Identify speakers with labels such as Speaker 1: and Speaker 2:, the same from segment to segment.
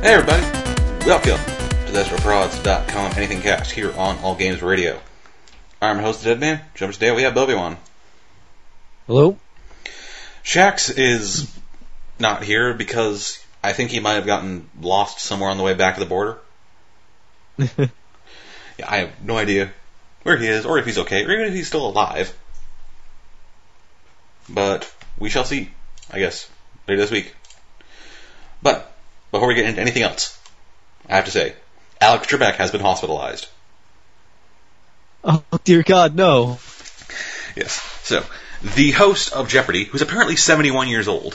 Speaker 1: Hey everybody, welcome to the AstroProds.com Anything Cast here on All Games Radio. I'm your host, Deadman. Joining us today we have Bobi-Wan.
Speaker 2: Hello?
Speaker 1: Shax is not here because I think he might have gotten lost somewhere on the way back to the border. Yeah, I have no idea where he is, or if he's okay, or even if he's still alive. But we shall see, I guess, later this week. But before we get into anything else, I have to say, Alex Trebek has been hospitalized.
Speaker 2: Oh, dear God, no.
Speaker 1: Yes. So, the host of Jeopardy, who's apparently 71 years old,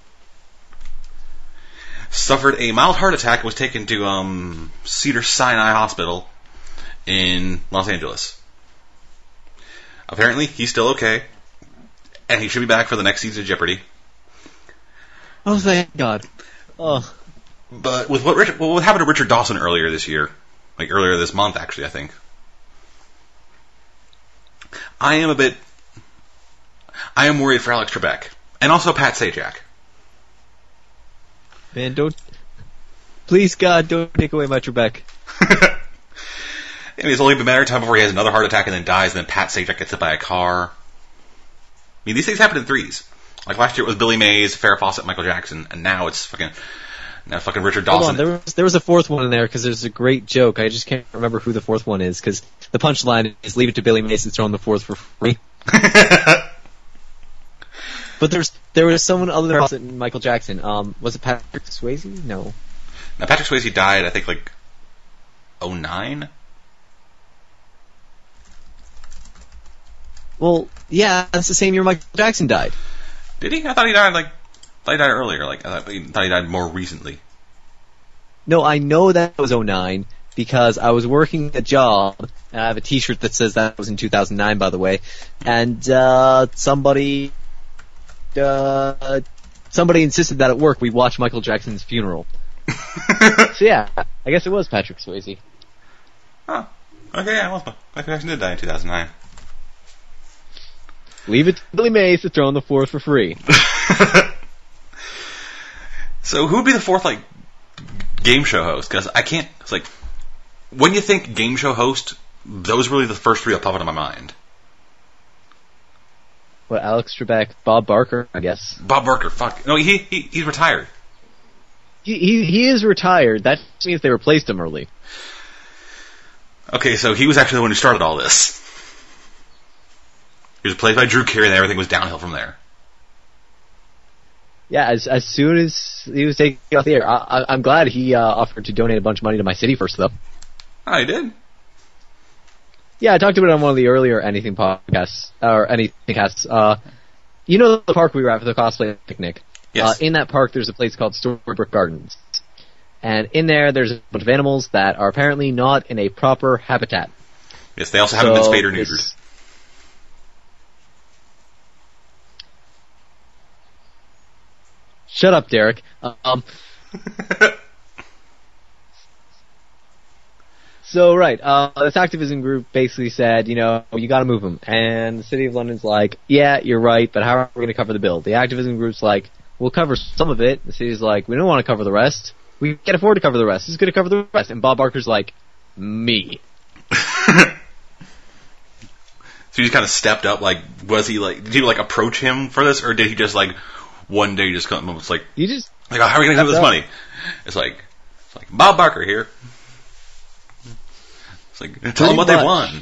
Speaker 1: suffered a mild heart attack and was taken to Cedars-Sinai Hospital in Los Angeles. Apparently, he's still okay, and he should be back for the next season of Jeopardy.
Speaker 2: Oh, thank God. Oh.
Speaker 1: But with what happened to Richard Dawson earlier this year, like earlier this month, actually, I think, I am worried for Alex Trebek, and also Pat Sajak.
Speaker 2: Man, please God, don't take away my Trebek.
Speaker 1: I mean, it's only been a matter of time before he has another heart attack and then dies, and then Pat Sajak gets hit by a car. I mean, these things happen in threes. Like last year it was Billy Mays, Farrah Fawcett, Michael Jackson, and now it's fucking Richard Dawson.
Speaker 2: Hold on, there was a fourth one in there because there's a great joke. I just can't remember who the fourth one is because the punchline is leave it to Billy Mays to throw in the fourth for free. But there was someone other than Michael Jackson. Was it Patrick Swayze? No.
Speaker 1: Now Patrick Swayze died, I think, like 2009.
Speaker 2: Well, yeah, that's the same year Michael Jackson died.
Speaker 1: Did he? I thought he died earlier. I thought he died more recently.
Speaker 2: No, I know that was 2009 because I was working a job, and I have a T-shirt that says that was in 2009, by the way. And somebody insisted that at work we watch Michael Jackson's funeral. So yeah, I guess it was Patrick Swayze.
Speaker 1: Oh, okay, yeah, well, Michael Jackson did die in 2009.
Speaker 2: Leave it to Billy Mays to throw in the fourth for free.
Speaker 1: So who would be the fourth, like, game show host? Because I can't, it's like, when you think game show host, those are really the first three that pop into my mind.
Speaker 2: What, Alex Trebek, Bob Barker, I guess.
Speaker 1: Bob Barker, fuck. No, he's retired.
Speaker 2: He is retired. That means they replaced him early.
Speaker 1: Okay, so he was actually the one who started all this. He was replaced by Drew Carey, and everything was downhill from there.
Speaker 2: Yeah, as soon as he was taken off the air, I'm glad he offered to donate a bunch of money to my city first, though.
Speaker 1: Oh, he did?
Speaker 2: Yeah, I talked about it on one of the earlier Anything podcasts, or Anything casts. You know the park we were at for the cosplay picnic?
Speaker 1: Yes.
Speaker 2: In that park, there's a place called Storybook Gardens. And in there's a bunch of animals that are apparently not in a proper habitat.
Speaker 1: Yes, they also haven't been spayed or neutered.
Speaker 2: Shut up, Derek. So, right, this activism group basically said, you gotta move them. And the City of London's like, yeah, you're right, but how are we gonna cover the bill? The activism group's like, we'll cover some of it. The city's like, we don't want to cover the rest. We can't afford to cover the rest. Who's gonna cover the rest? And Bob Barker's like, me.
Speaker 1: So he just kind of stepped up, like, did you, like, approach him for this, or did he just, like, one day just come, it's like, like, how are we going to get this money? It's like, Bob Barker here. It's like, tell them what they won.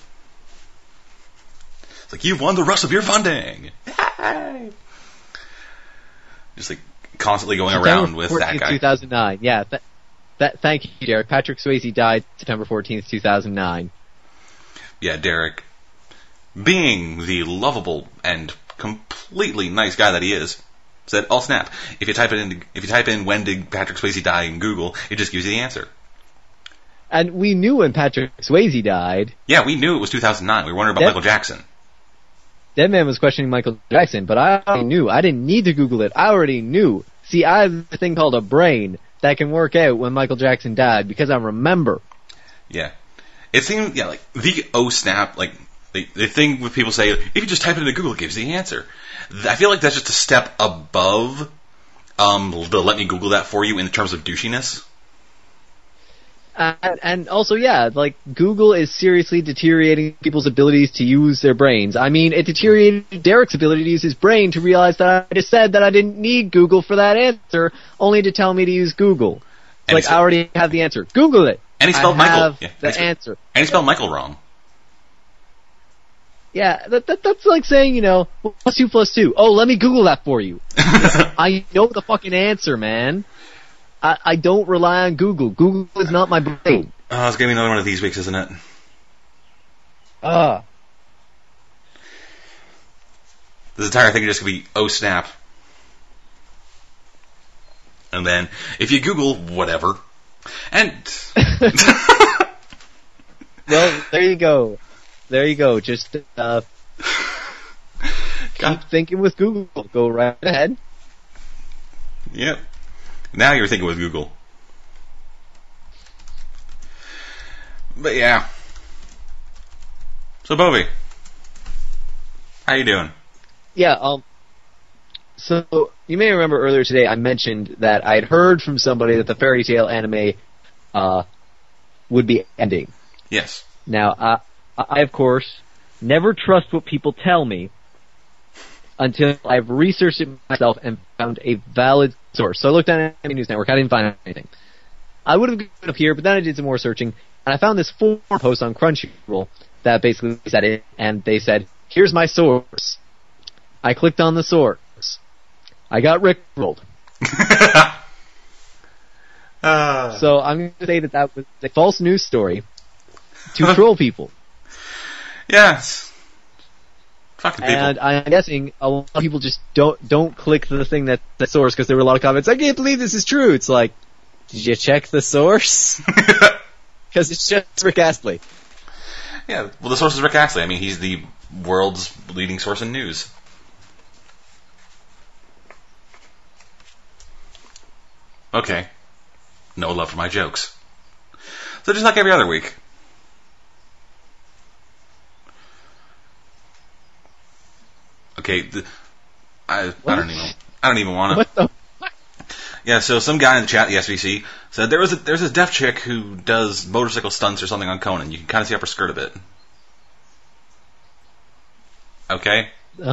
Speaker 1: It's like, you've won the rest of your funding. Yay! Just, like, constantly going around with that guy.
Speaker 2: 2009, yeah. Thank you, Derek. Patrick Swayze died September 14th, 2009. Yeah,
Speaker 1: Derek, being the lovable and completely nice guy that he is, said, "Oh snap! If you type in when did Patrick Swayze die in Google, it just gives you the answer."
Speaker 2: And we knew when Patrick Swayze died.
Speaker 1: Yeah, we knew it was 2009. We were wondering about Michael Jackson.
Speaker 2: Deadman was questioning Michael Jackson, but I already knew. I didn't need to Google it. I already knew. See, I have a thing called a brain that can work out when Michael Jackson died because I remember.
Speaker 1: Yeah, it seemed like the oh snap, like the thing with people say if you just type it into Google, it gives you the answer. I feel like that's just a step above the let me Google that for you in terms of douchiness.
Speaker 2: And also, yeah, like, Google is seriously deteriorating people's abilities to use their brains. I mean, it deteriorated Derek's ability to use his brain to realize that I just said that I didn't need Google for that answer, only to tell me to use Google.
Speaker 1: And
Speaker 2: Like, I already have the answer. Google it!
Speaker 1: And he spelled
Speaker 2: I
Speaker 1: Michael.
Speaker 2: have
Speaker 1: Yeah,
Speaker 2: the answer.
Speaker 1: And he spelled Michael wrong.
Speaker 2: Yeah, that's like saying, what's 2 plus 2? Oh, let me Google that for you. I know the fucking answer, man. I don't rely on Google. Google is not my brain.
Speaker 1: Oh, it's gonna be another one of these weeks, isn't it? This entire thing is just gonna be, oh snap. And then, if you Google whatever, and...
Speaker 2: Well, there you go. There you go. Just keep thinking with Google. Go right ahead.
Speaker 1: Yep. Now you're thinking with Google. But yeah. So Bobby, how you doing?
Speaker 2: Yeah, so you may remember earlier today I mentioned that I'd heard from somebody that the Fairy Tail anime would be ending.
Speaker 1: Yes.
Speaker 2: Now, I of course never trust what people tell me until I've researched it myself and found a valid source. So I looked at Anime News Network, I didn't find anything. I would have gone up here, but then I did some more searching, and I found this forum post on Crunchyroll that basically said it, and they said, here's my source. I clicked on the source. I got rickrolled. So I'm going to say that was a false news story to troll people.
Speaker 1: Yes. Fucking people.
Speaker 2: And I'm guessing a lot of people just don't click the thing that source because there were a lot of comments. I can't believe this is true. It's like, did you check the source? Because it's just Rick Astley.
Speaker 1: Yeah, well, the source is Rick Astley. I mean, he's the world's leading source in news. Okay. No love for my jokes. So just like every other week. Okay, I don't even want to.
Speaker 2: What the fuck?
Speaker 1: Yeah, so some guy in the chat, the SVC, said there's this deaf chick who does motorcycle stunts or something on Conan. You can kind of see up her skirt a bit. Okay.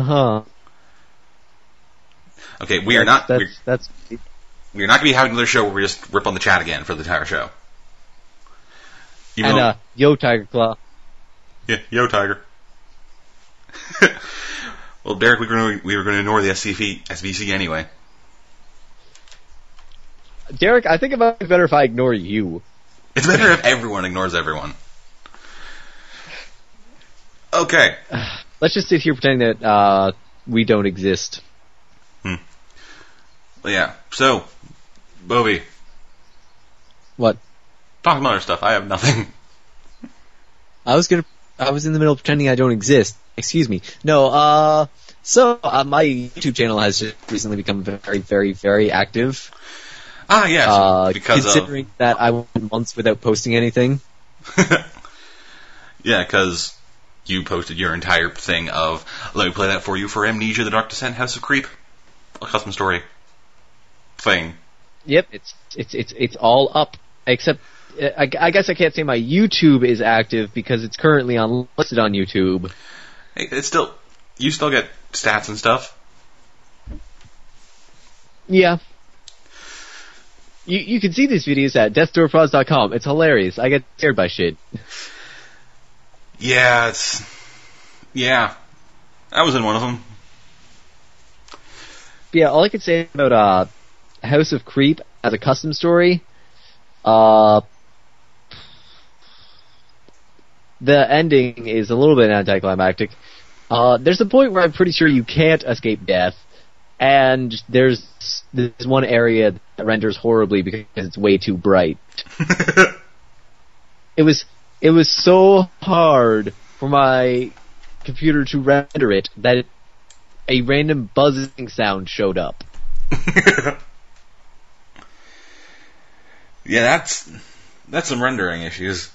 Speaker 1: Okay, we are not going to be having another show where we just rip on the chat again for the entire show.
Speaker 2: Yo, Tiger Claw.
Speaker 1: Yeah, yo, Tiger. Well, Derek, we were going to ignore the SVC anyway.
Speaker 2: Derek, I think it might be better if I ignore you.
Speaker 1: It's better if everyone ignores everyone. Okay.
Speaker 2: Let's just sit here pretending that we don't exist.
Speaker 1: Well, yeah. So, Bobby.
Speaker 2: What?
Speaker 1: Talk about other stuff. I have nothing.
Speaker 2: I was in the middle of pretending I don't exist. Excuse me. No, my YouTube channel has just recently become very, very, very active.
Speaker 1: Ah, yes.
Speaker 2: Considering that I went months without posting anything.
Speaker 1: Yeah, because you posted your entire thing of, let me play that for you for Amnesia, The Dark Descent, House of Creep, a custom story thing.
Speaker 2: Yep, it's all up. Except, I guess I can't say my YouTube is active because it's currently listed on YouTube.
Speaker 1: Hey, you still get stats and stuff?
Speaker 2: Yeah. You can see these videos at deathdoorfrogs.com. It's hilarious. I get scared by shit.
Speaker 1: Yeah, I was in one of them.
Speaker 2: Yeah, all I can say about House of Creep as a custom story, the ending is a little bit anticlimactic. There's a point where I'm pretty sure you can't escape death, and there's this one area that renders horribly because it's way too bright. It was so hard for my computer to render it that a random buzzing sound showed up.
Speaker 1: Yeah, that's some rendering issues.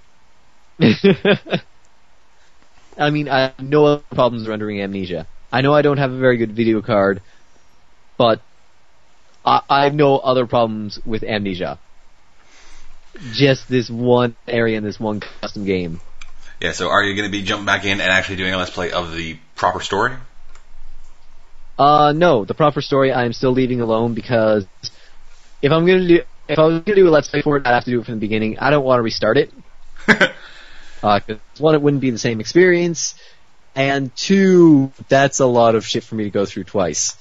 Speaker 2: I mean, I have no other problems rendering Amnesia. I know I don't have a very good video card, but I have no other problems with Amnesia. just this one area in this one custom game.
Speaker 1: Yeah, so are you going to be jumping back in and actually doing a Let's Play of the proper story?
Speaker 2: No, the proper story I'm still leaving alone because if I was gonna do a Let's Play for it, I'd have to do it from the beginning. I don't want to restart it. Because one, it wouldn't be the same experience, and two, that's a lot of shit for me to go through twice.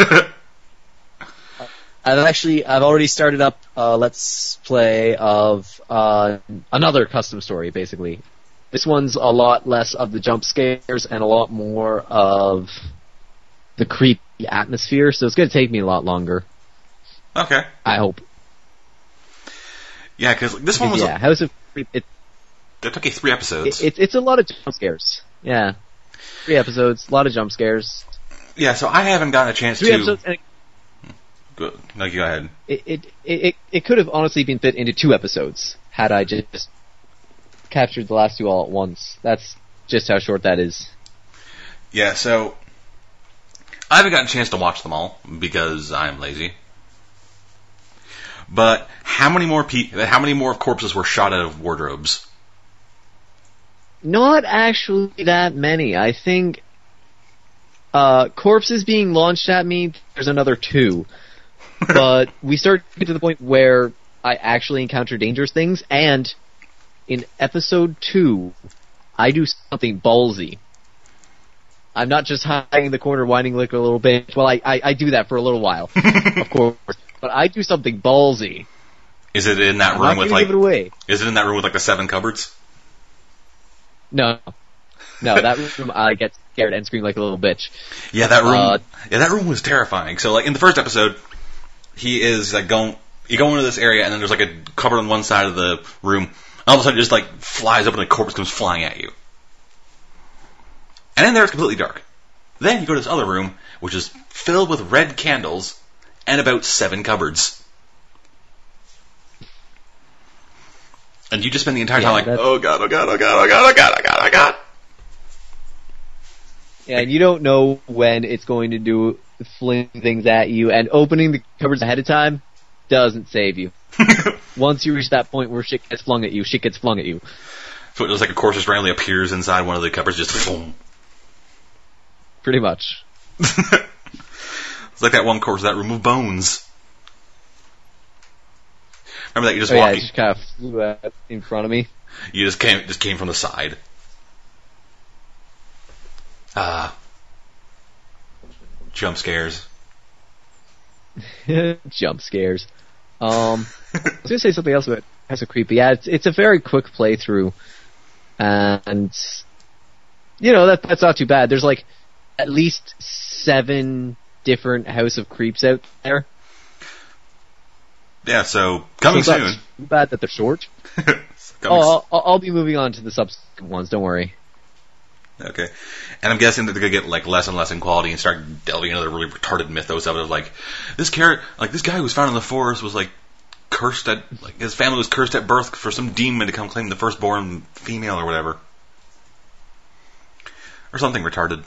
Speaker 2: I've already started up a Let's Play of another custom story, basically. This one's a lot less of the jump scares and a lot more of the creepy atmosphere, so it's going to take me a lot longer.
Speaker 1: Okay.
Speaker 2: I hope.
Speaker 1: Yeah, because this one was...
Speaker 2: Yeah, House of Creep...
Speaker 1: That took you 3 episodes.
Speaker 2: It's a lot of jump scares. Yeah. 3 episodes, a lot of jump scares.
Speaker 1: Yeah, so I haven't gotten a chance
Speaker 2: 3
Speaker 1: to...
Speaker 2: episodes, and
Speaker 1: Good. No, you go ahead.
Speaker 2: it could have honestly been fit into 2 episodes had I just captured the last 2 all at once. That's just how short that is.
Speaker 1: Yeah, so... I haven't gotten a chance to watch them all because I'm lazy. But how many more corpses were shot out of wardrobes?
Speaker 2: Not actually that many. I think corpses being launched at me, there's another 2. But we start to get to the point where I actually encounter dangerous things, and in episode 2, I do something ballsy. I'm not just hiding in the corner whining like a little bitch. Well, I do that for a little while, of course. But I do something ballsy.
Speaker 1: Is it in that room with like...
Speaker 2: give it away.
Speaker 1: Is it in that room with like the 7 cupboards?
Speaker 2: No, that room I get scared and scream like a little bitch.
Speaker 1: Yeah, that room. That room was terrifying. So, like in the first episode, he is like you go into this area, and then there's like a cupboard on one side of the room. And all of a sudden, it just like flies open, and a corpse comes flying at you. And in there, it's completely dark. Then you go to this other room, which is filled with red candles and about 7 cupboards. And you just spend the entire time like, oh god, oh god, oh god, oh god, oh god, oh god, oh god.
Speaker 2: Yeah, and you don't know when it's going to do fling things at you, and opening the cupboards ahead of time doesn't save you. Once you reach that point where shit gets flung at you, shit gets flung at you.
Speaker 1: So it looks like a corpse just randomly appears inside one of the cupboards, just boom.
Speaker 2: Pretty much.
Speaker 1: It's like that one corpse that removed bones. Remember that you just walked.
Speaker 2: Yeah, it just kind of flew out in front of me.
Speaker 1: You just came from the side. Jump scares.
Speaker 2: Jump scares. I was gonna say something else about House of Creep. Yeah, it's a very quick playthrough, and you know that's not too bad. There's like at least 7 different House of Creeps out there.
Speaker 1: Yeah, so coming soon.
Speaker 2: Not too bad that they're short. I'll be moving on to the subsequent ones. Don't worry.
Speaker 1: Okay, and I'm guessing that they're gonna get like less and less in quality and start delving into the really retarded mythos of it. Of like this guy who was found in the forest was like cursed at, like his family was cursed at birth for some demon to come claim the firstborn female or whatever, or something retarded.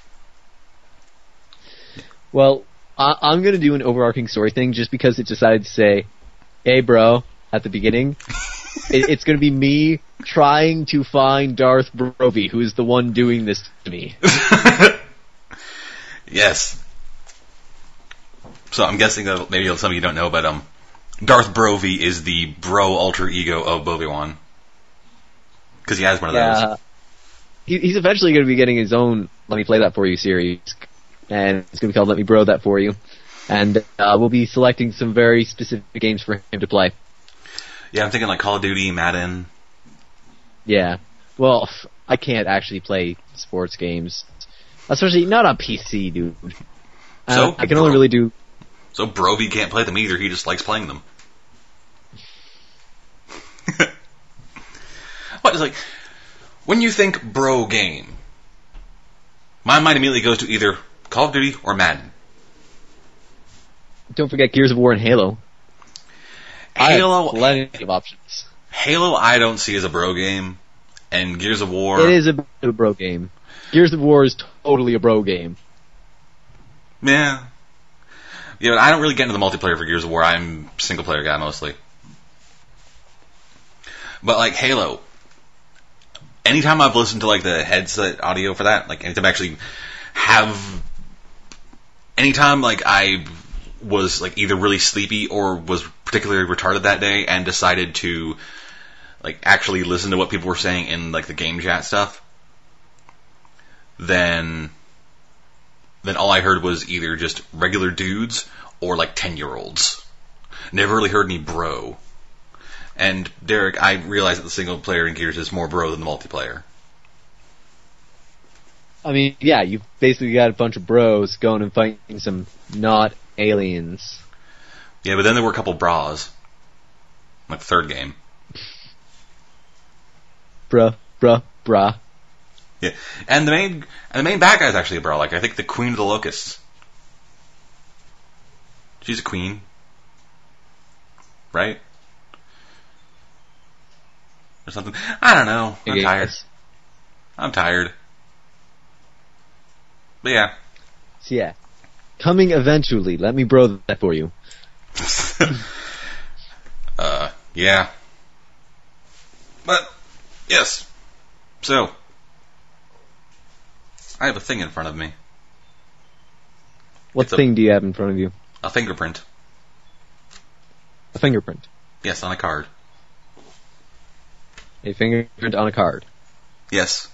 Speaker 2: Well, I'm going to do an overarching story thing just because it decided to say, hey bro, at the beginning. It's going to be me trying to find Darth Brovey, who is the one doing this to me.
Speaker 1: Yes. So I'm guessing that maybe some of you don't know, but Darth Brovey is the bro alter ego of Obi-Wan. Because he has one of those.
Speaker 2: He's eventually going to be getting his own Let Me Play That For You series. And it's going to be called Let Me Bro That For You. And we'll be selecting some very specific games for him to play.
Speaker 1: Yeah, I'm thinking like Call of Duty, Madden.
Speaker 2: Yeah. Well, I can't actually play sports games. Especially not on PC, dude.
Speaker 1: So
Speaker 2: I can only really do...
Speaker 1: So Brovey can't play them either, he just likes playing them. What is like... When you think bro game, my mind immediately goes to either Call of Duty or Madden.
Speaker 2: Don't forget Gears of War and Halo.
Speaker 1: Halo,
Speaker 2: I have plenty of options.
Speaker 1: Halo I don't see as a bro game, and Gears of War...
Speaker 2: It is a bro game. Gears of War is totally a bro game.
Speaker 1: Yeah. Yeah, but I don't really get into the multiplayer for Gears of War. I'm a single player guy mostly. But like Halo, anytime I've listened to like the headset audio for that, like anytime I actually have, anytime like I was like either really sleepy or was particularly retarded that day and decided to like actually listen to what people were saying in like the game chat stuff, then all I heard was either just regular dudes or like 10-year-olds. Never really heard any bro. And Derek, I realize that the single player in Gears is more bro than the multiplayer.
Speaker 2: I mean, yeah, you've basically got a bunch of bros going and fighting some not aliens.
Speaker 1: Yeah, but then there were a couple bras. Like the third game.
Speaker 2: Bruh.
Speaker 1: Yeah. And the main bad guy is actually a bra. Like I think the Queen of the Locusts. She's a queen. Right? Or something. I don't know. I'm tired. I'm tired. But yeah.
Speaker 2: So yeah. Coming eventually. Let me bro that for you.
Speaker 1: Yeah. But, yes. So, I have a thing in front of me.
Speaker 2: What thing do you have in front of you?
Speaker 1: A fingerprint.
Speaker 2: A fingerprint.
Speaker 1: Yes, on a card.
Speaker 2: A fingerprint on a card.
Speaker 1: Yes.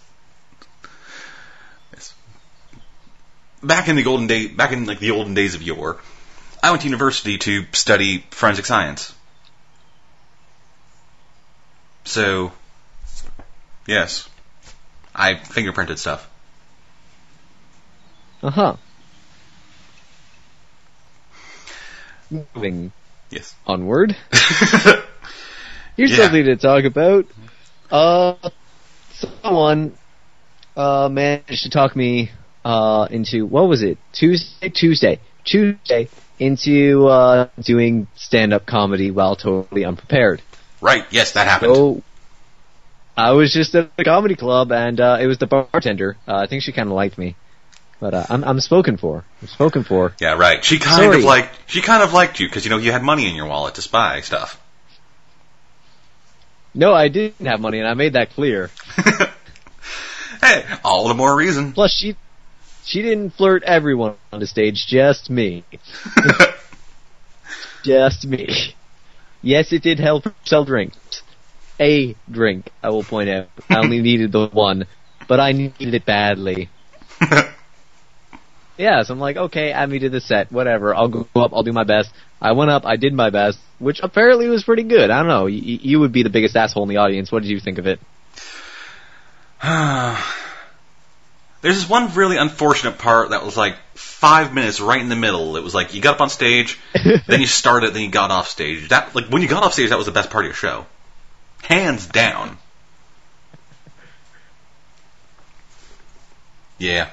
Speaker 1: Yes. Back in the olden days of yore, I went to university to study forensic science. So, yes, I fingerprinted stuff.
Speaker 2: Uh-huh. Moving
Speaker 1: Yes.
Speaker 2: onward. Here's
Speaker 1: Yeah.
Speaker 2: something to talk about. Someone managed to talk me into, what was it? Tuesday into doing stand-up comedy while totally unprepared.
Speaker 1: Right, yes, that happened.
Speaker 2: So I was just at a comedy club, and it was the bartender. I think she kind of liked me, but I'm spoken for. I'm spoken for.
Speaker 1: Yeah, right. She kind of liked you because you had money in your wallet to spy stuff.
Speaker 2: No, I didn't have money, and I made that clear.
Speaker 1: Hey, all the more reason.
Speaker 2: Plus, she didn't flirt everyone on the stage, just me. Just me. Yes, it did help sell drinks. A drink, I will point out. I only needed the one, but I needed it badly. Yeah, so I'm like, okay, add me to the set, whatever. I'll go up, I'll do my best. I went up, I did my best, which apparently was pretty good. I don't know, you would be the biggest asshole in the audience. What did you think of it?
Speaker 1: There's this one really unfortunate part that was like 5 minutes right in the middle. It was like you got up on stage, then you started, then you got off stage. That, like, when you got off stage, that was the best part of your show. Hands down. Yeah.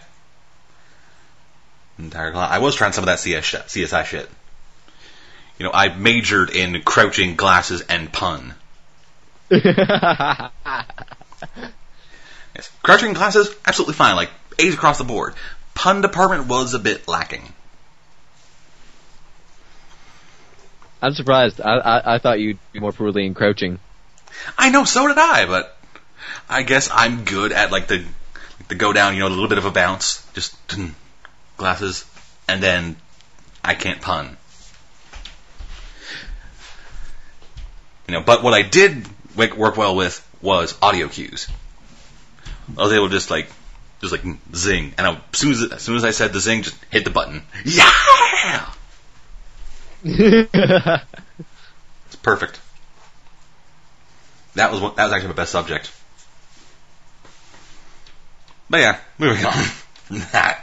Speaker 1: Entire class. I was trying some of that CSI shit. I majored in crouching, glasses, and pun. Yes. Crouching glasses, absolutely fine. Like, A's across the board. Pun department was a bit lacking.
Speaker 2: I'm surprised. I thought you'd be more poorly in crouching.
Speaker 1: I know, so did I, but I guess I'm good at, like, the go down, a little bit of a bounce. Just, glasses, and then I can't pun. But what I did work well with was audio cues. I was able to just zing, and as soon as I said the zing, just hit the button. Yeah! It's perfect. That was actually my best subject. But yeah, moving on from that.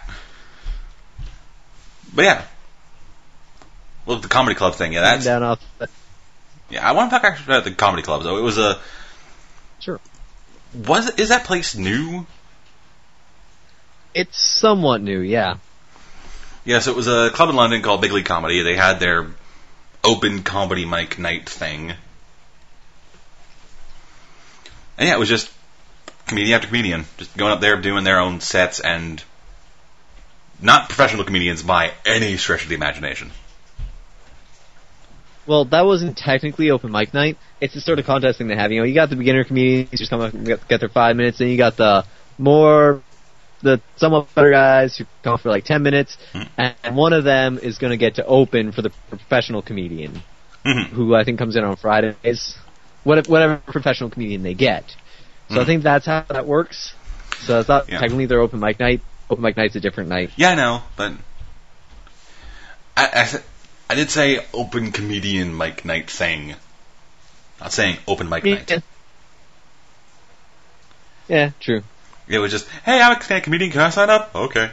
Speaker 1: But yeah, well, the comedy club thing, yeah, that's
Speaker 2: down off.
Speaker 1: Yeah, I want to talk actually about the comedy club though. It was a
Speaker 2: Sure.
Speaker 1: Is that place new?
Speaker 2: It's somewhat new, yeah.
Speaker 1: Yes, it was a club in London called Big League Comedy. They had their open comedy mic night thing. And yeah, it was just comedian after comedian, just going up there doing their own sets, and not professional comedians by any stretch of the imagination.
Speaker 2: Well, that wasn't technically open mic night. It's the sort of contest thing they have. You know, you got the beginner comedians just come up and get their 5 minutes, then you got the somewhat better guys who come up for like 10 minutes, and one of them is going to get to open for the professional comedian, who I think comes in on Fridays. Whatever professional comedian they get. So I think that's how that works. So it's not technically their open mic night. Open mic night's a different night.
Speaker 1: Yeah, I know, but I did say open comedian mic night thing. Not saying open mic night.
Speaker 2: Yeah, true.
Speaker 1: It was just, hey, I'm a comedian, can I sign up? Okay.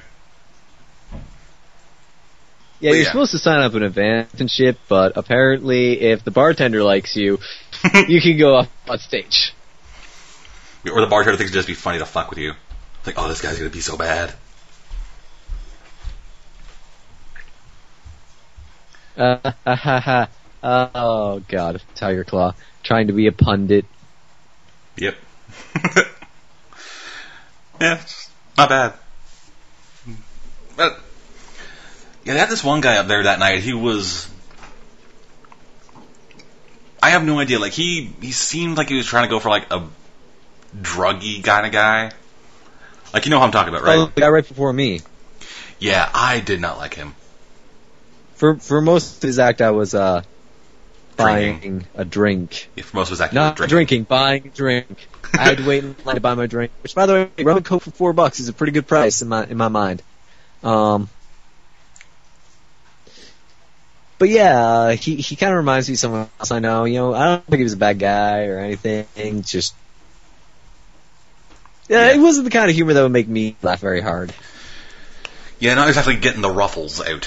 Speaker 2: Yeah, you're supposed to sign up in advance and shit, but apparently if the bartender likes you, you can go up on stage.
Speaker 1: Or the bartender thinks it'd just be funny to fuck with you. Like, oh, this guy's gonna be so bad.
Speaker 2: Oh god, Tiger Claw. Trying to be a pundit.
Speaker 1: Yep. Yeah, not bad. But, yeah, they had this one guy up there that night, he was... I have no idea, like, he seemed like he was trying to go for, like, a druggy kind of guy. Like, you know who I'm talking about, right?
Speaker 2: Oh, the guy right before me.
Speaker 1: Yeah, I did not like him.
Speaker 2: For most of his act, I was, buying a drink.
Speaker 1: Yeah, for most of his act,
Speaker 2: not drinking, buying a drink. I had to wait in line to buy my drink. Which, by the way, rum and coke for $4 is a pretty good price in my mind. But yeah, he kind of reminds me of someone else I know. You know, I don't think he was a bad guy or anything. Just it wasn't the kind of humor that would make me laugh very hard.
Speaker 1: Yeah, not exactly getting the ruffles out.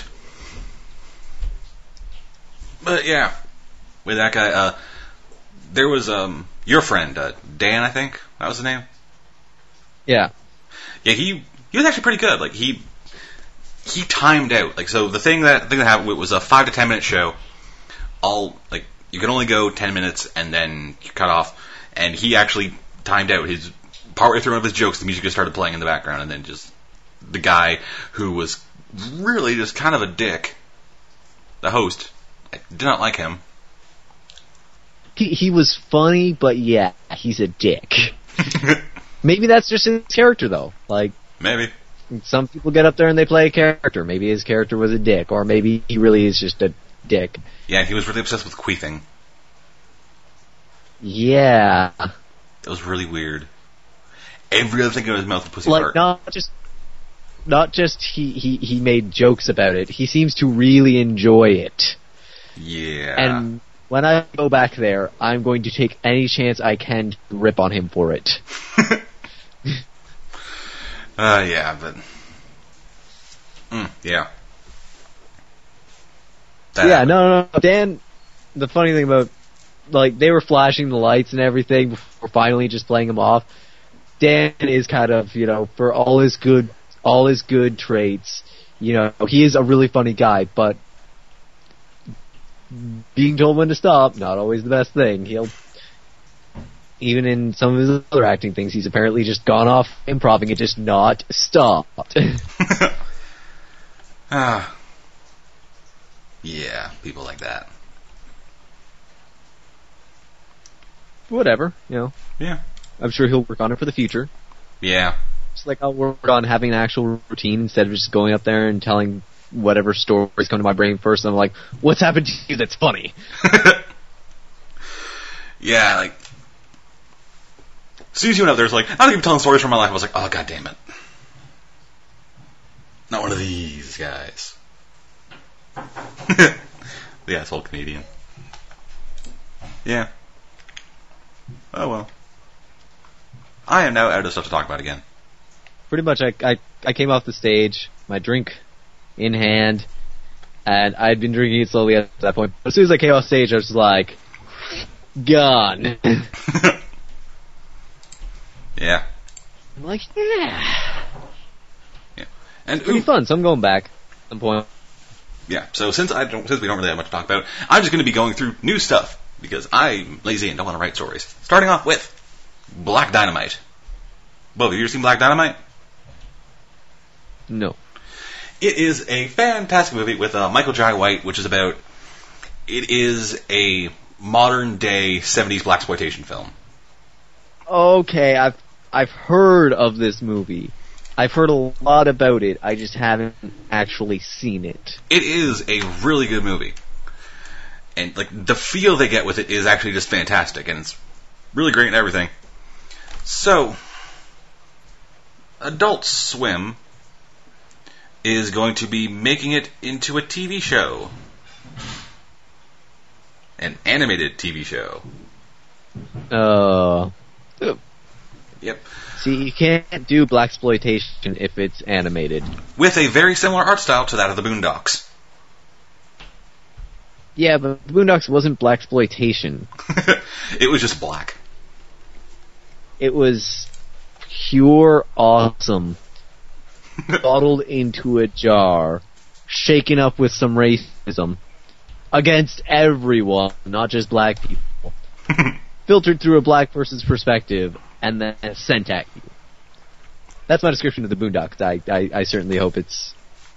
Speaker 1: But yeah, with that guy, there was your friend Dan, I think that was his name.
Speaker 2: Yeah.
Speaker 1: Yeah, he was actually pretty good. Like he timed out. Like so, the thing that happened was a 5 to 10 minute show. You can only go 10 minutes and then you cut off. And he actually timed out his partway through one of his jokes. The music just started playing in the background, and then just the guy who was really just kind of a dick, the host. I did not like him.
Speaker 2: He was funny, but yeah, he's a dick. Maybe that's just his character, though. Like
Speaker 1: maybe
Speaker 2: some people get up there and they play a character. Maybe his character was a dick, or maybe he really is just a dick.
Speaker 1: Yeah, he was really obsessed with queefing.
Speaker 2: Yeah,
Speaker 1: that was really weird. Every other thing in his mouth was pussy
Speaker 2: fart. Not just he made jokes about it. He seems to really enjoy it.
Speaker 1: Yeah.
Speaker 2: And when I go back there, I'm going to take any chance I can to rip on him for it.
Speaker 1: Yeah, but... yeah.
Speaker 2: No. Dan, the funny thing about... Like, they were flashing the lights and everything before finally just playing him off. Dan is kind of, you know, for all his good traits, you know, he is a really funny guy, but being told when to stop, not always the best thing. Even in some of his other acting things, he's apparently just gone off improvising and just not stopped.
Speaker 1: Yeah, people like that.
Speaker 2: Whatever, you know.
Speaker 1: Yeah.
Speaker 2: I'm sure he'll work on it for the future.
Speaker 1: Yeah.
Speaker 2: Just like I'll work on having an actual routine instead of just going up there and telling whatever stories come to my brain first, and I'm like, what's happened to you that's funny?
Speaker 1: Yeah, like, as soon as you went up there, it's like, I don't keep telling stories from my life. I was like, oh, god damn it. Not one of these guys. The asshole Canadian. Yeah. Oh well. I am now out of stuff to talk about again.
Speaker 2: Pretty much, I came off the stage, my drink in hand, and I'd been drinking it slowly at that point. But as soon as I came off stage, I was like, gone.
Speaker 1: Yeah.
Speaker 2: I'm like, yeah.
Speaker 1: And
Speaker 2: pretty fun, so I'm going back at some point.
Speaker 1: Yeah, so since we don't really have much to talk about, I'm just going to be going through new stuff, because I'm lazy and don't want to write stories. Starting off with Black Dynamite. Bo, have you ever seen Black Dynamite?
Speaker 2: No.
Speaker 1: It is a fantastic movie with Michael Jai White, which is about It is a modern day 70s blaxploitation film.
Speaker 2: Okay, I've heard of this movie. I've heard a lot about it. I just haven't actually seen it.
Speaker 1: It is a really good movie. And like the feel they get with it is actually just fantastic, and it's really great and everything. So, Adult Swim is going to be making it into a TV show. An animated TV show. Yep.
Speaker 2: See, you can't do blaxploitation if it's animated.
Speaker 1: With a very similar art style to that of the Boondocks.
Speaker 2: Yeah, but the Boondocks wasn't blaxploitation.
Speaker 1: It was just black.
Speaker 2: It was pure awesome. Bottled into a jar, shaken up with some racism. Against everyone, not just black people. Filtered through a black person's perspective, and then sent at you. That's my description of the Boondocks. I certainly hope it's...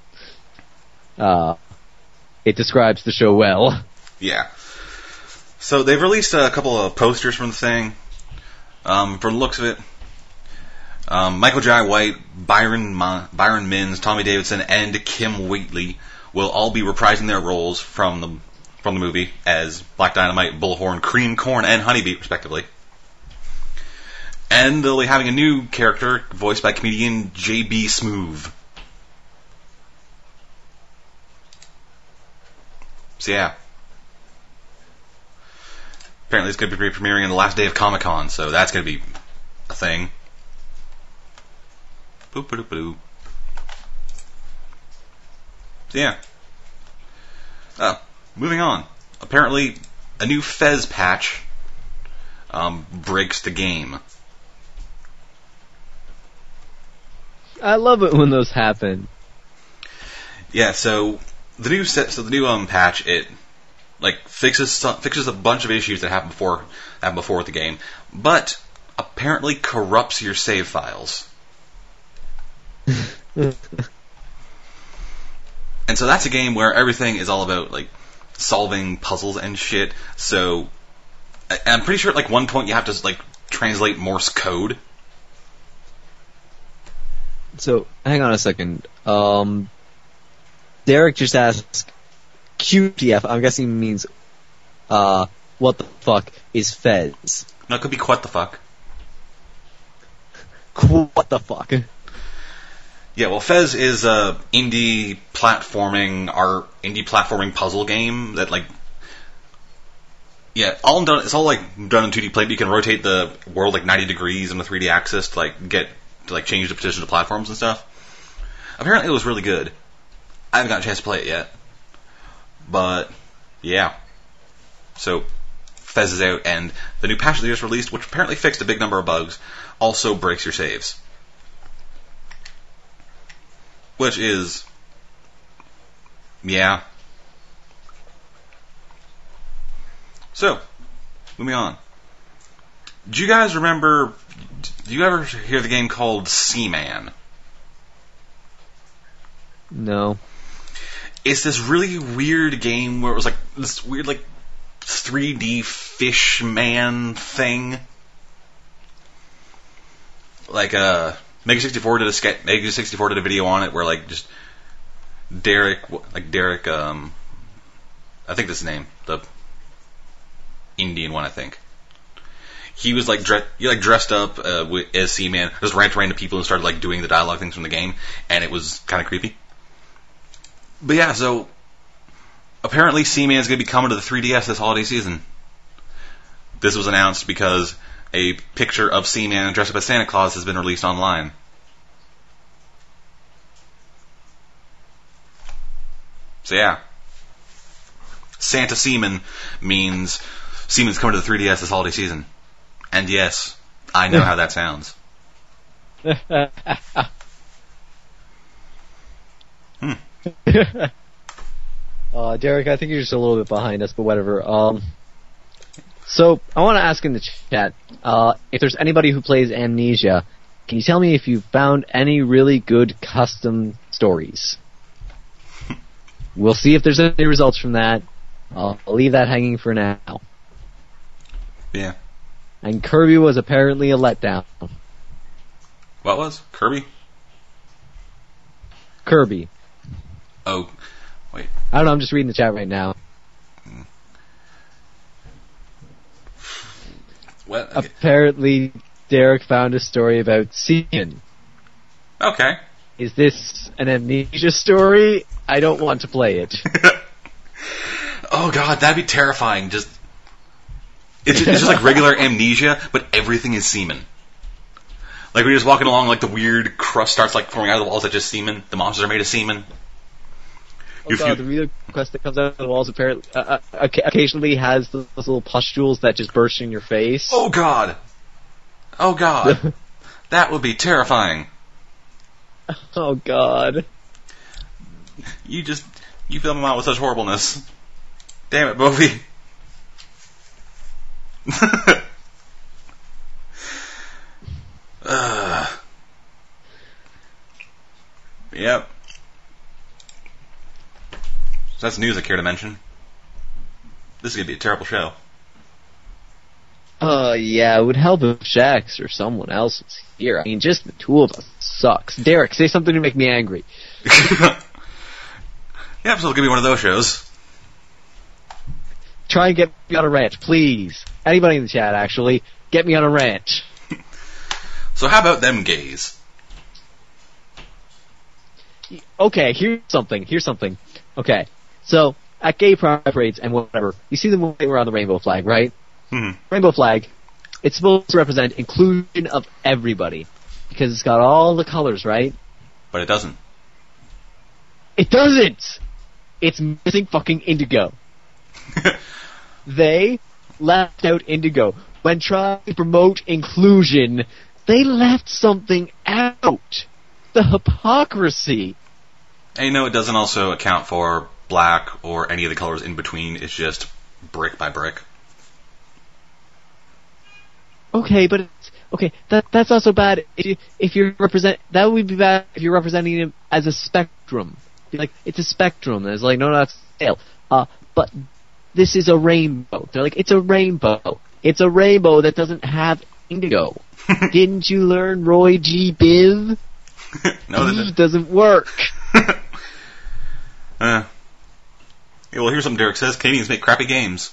Speaker 2: it describes the show well.
Speaker 1: Yeah. So they've released a couple of posters from the thing. From the looks of it, Michael Jai White, Byron Minns, Tommy Davidson, and Kim Whately will all be reprising their roles from the movie as Black Dynamite, Bullhorn, Cream Corn, and Honeybee, respectively. And they'll be having a new character voiced by comedian J.B. Smoove. So yeah. Apparently it's going to be premiering on the last day of Comic-Con, so that's going to be a thing. Boop-a-doop-a-doo. So yeah. Moving on. Apparently, a new Fez patch breaks the game.
Speaker 2: I love it when those happen.
Speaker 1: Yeah, so the new patch, it like fixes a bunch of issues that happened before with the game, but apparently corrupts your save files. And so that's a game where everything is all about like solving puzzles and shit. So I'm pretty sure at like one point you have to like translate Morse code.
Speaker 2: So hang on a second. Derek just asked QTF. I'm guessing he means what the fuck is Fez?
Speaker 1: No, it could be what the fuck.
Speaker 2: What the fuck?
Speaker 1: Yeah, well, Fez is a indie platforming puzzle game that like, yeah, all done. It's all like done in 2D plate. You can rotate the world like 90 degrees on the 3D axis to like change the position of platforms and stuff. Apparently, it was really good. I haven't gotten a chance to play it yet, but yeah. So Fez is out, and the new patch that they just released, which apparently fixed a big number of bugs, also breaks your saves. Which is, yeah. So, moving on. Do you guys remember, do you ever hear the game called Seaman?
Speaker 2: No.
Speaker 1: It's this really weird game where it was like, this weird like 3D fish man thing. Like, Mega 64 did a video on it where like just Derek, I think that's his name, the Indian one, I think. He was like dressed up as Seaman, just ran to random people and started like doing the dialogue things from the game, and it was kind of creepy. But yeah, so apparently Seaman's going to be coming to the 3DS this holiday season. This was announced because a picture of Seaman dressed up as Santa Claus has been released online. So yeah. Santa Seaman means Seaman's coming to the 3DS this holiday season. And yes, I know how that sounds.
Speaker 2: Derek, I think you're just a little bit behind us, but whatever. So, I want to ask in the chat, if there's anybody who plays Amnesia, can you tell me if you found any really good custom stories? We'll see if there's any results from that. I'll leave that hanging for now.
Speaker 1: Yeah.
Speaker 2: And Kirby was apparently a letdown.
Speaker 1: What was? Kirby?
Speaker 2: Kirby.
Speaker 1: Oh, wait.
Speaker 2: I don't know, I'm just reading the chat right now.
Speaker 1: What?
Speaker 2: Apparently, Derek found a story about semen.
Speaker 1: Okay.
Speaker 2: Is this an amnesia story? I don't want to play it.
Speaker 1: Oh god, that'd be terrifying. It's just like regular amnesia, but everything is semen. Like we're just walking along, like the weird crust starts like forming out of the walls. That's just semen. The monsters are made of semen.
Speaker 2: Oh god, the real crust that comes out of the walls apparently occasionally has those little pustules that just burst in your face.
Speaker 1: Oh god. Oh god. That would be terrifying.
Speaker 2: Oh god.
Speaker 1: You fill them out with such horribleness. Damn it, Bovi. Yep. So that's news I care to mention. This is going to be a terrible show.
Speaker 2: Yeah, it would help if Shax or someone else was here. I mean, just the two of us sucks. Derek, say something to make me angry.
Speaker 1: Yeah, episode's going to be one of those shows.
Speaker 2: Try and get me on a ranch, please. Anybody in the chat, actually, get me on a ranch.
Speaker 1: So how about them gays?
Speaker 2: Okay, here's something. Okay, so, at gay pride parades and whatever, you see them waving around the rainbow flag, right?
Speaker 1: Mm-hmm.
Speaker 2: Rainbow flag, it's supposed to represent inclusion of everybody. Because it's got all the colors, right?
Speaker 1: But it doesn't.
Speaker 2: It doesn't! It's missing fucking indigo. They left out indigo. When trying to promote inclusion, they left something out. The hypocrisy.
Speaker 1: And you know, it doesn't also account for black or any of the colors in between. It's just brick by brick.
Speaker 2: Okay, but that's not so bad. If you represent, that would be bad if you're representing him as a spectrum. Like, it's a spectrum. There's like, no, that's scale. But this is a rainbow. They're like, it's a rainbow. It's a rainbow that doesn't have indigo. Didn't you learn Roy G. Biv?
Speaker 1: No,
Speaker 2: Biv doesn't work.
Speaker 1: Yeah, well, here's something Derek says. Canadians make crappy games.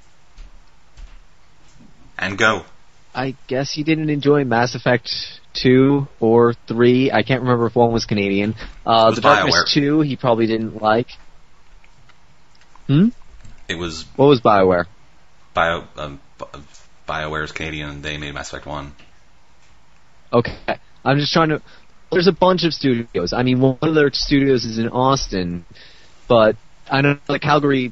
Speaker 1: And go.
Speaker 2: I guess he didn't enjoy Mass Effect 2 or 3. I can't remember if one was Canadian. The Darkness
Speaker 1: BioWare.
Speaker 2: 2 he probably didn't like.
Speaker 1: It was
Speaker 2: What was BioWare?
Speaker 1: BioWare's Canadian. They made Mass Effect 1.
Speaker 2: Okay. I'm just trying to... There's a bunch of studios. I mean, one of their studios is in Austin, but I know that Calgary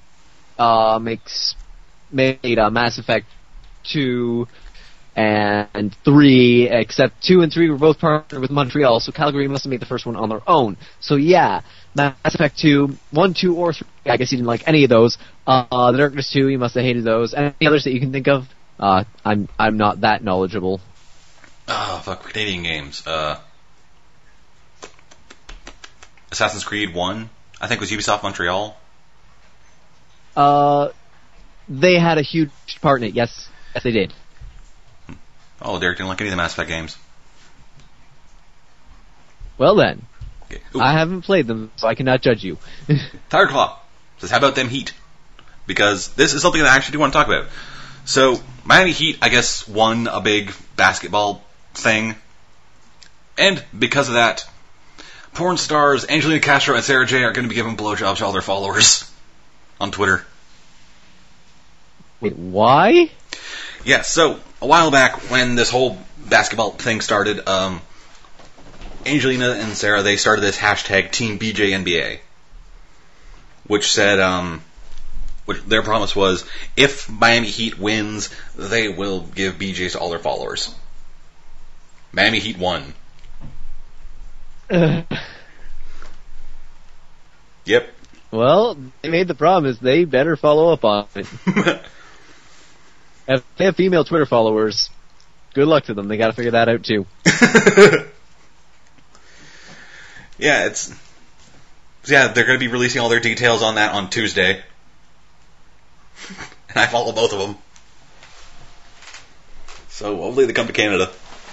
Speaker 2: made Mass Effect 2 and 3, except 2 and 3 were both partnered with Montreal, so Calgary must have made the first one on their own. So yeah, Mass Effect 2, 1, 2, or 3, I guess you didn't like any of those. The Darkness 2, you must have hated those. Any others that you can think of? I'm not that knowledgeable.
Speaker 1: Oh, fuck, Canadian games. Assassin's Creed 1, I think was Ubisoft Montreal.
Speaker 2: They had a huge part in it, yes. Yes, they did.
Speaker 1: Oh, Derek didn't like any of the Mass Effect games.
Speaker 2: Well then,
Speaker 1: Okay.
Speaker 2: I haven't played them, so I cannot judge you.
Speaker 1: Tiger Claw says, how about them Heat? Because this is something that I actually do want to talk about. So, Miami Heat, I guess, won a big basketball thing. And because of that, porn stars Angelina Castro and Sarah J are going to be giving blowjobs to all their followers on Twitter.
Speaker 2: Wait, why?
Speaker 1: Yeah, so a while back when this whole basketball thing started, Angelina and Sarah, they started this hashtag Team BJNBA, which said, which their promise was, if Miami Heat wins, they will give BJs to all their followers. Miami Heat won. Yep.
Speaker 2: Well, they made the promise. They better follow up on it. If they have female Twitter followers, good luck to them. They got to figure that out too.
Speaker 1: Yeah, they're going to be releasing all their details on that on Tuesday. and I follow both of them. So hopefully they come to Canada.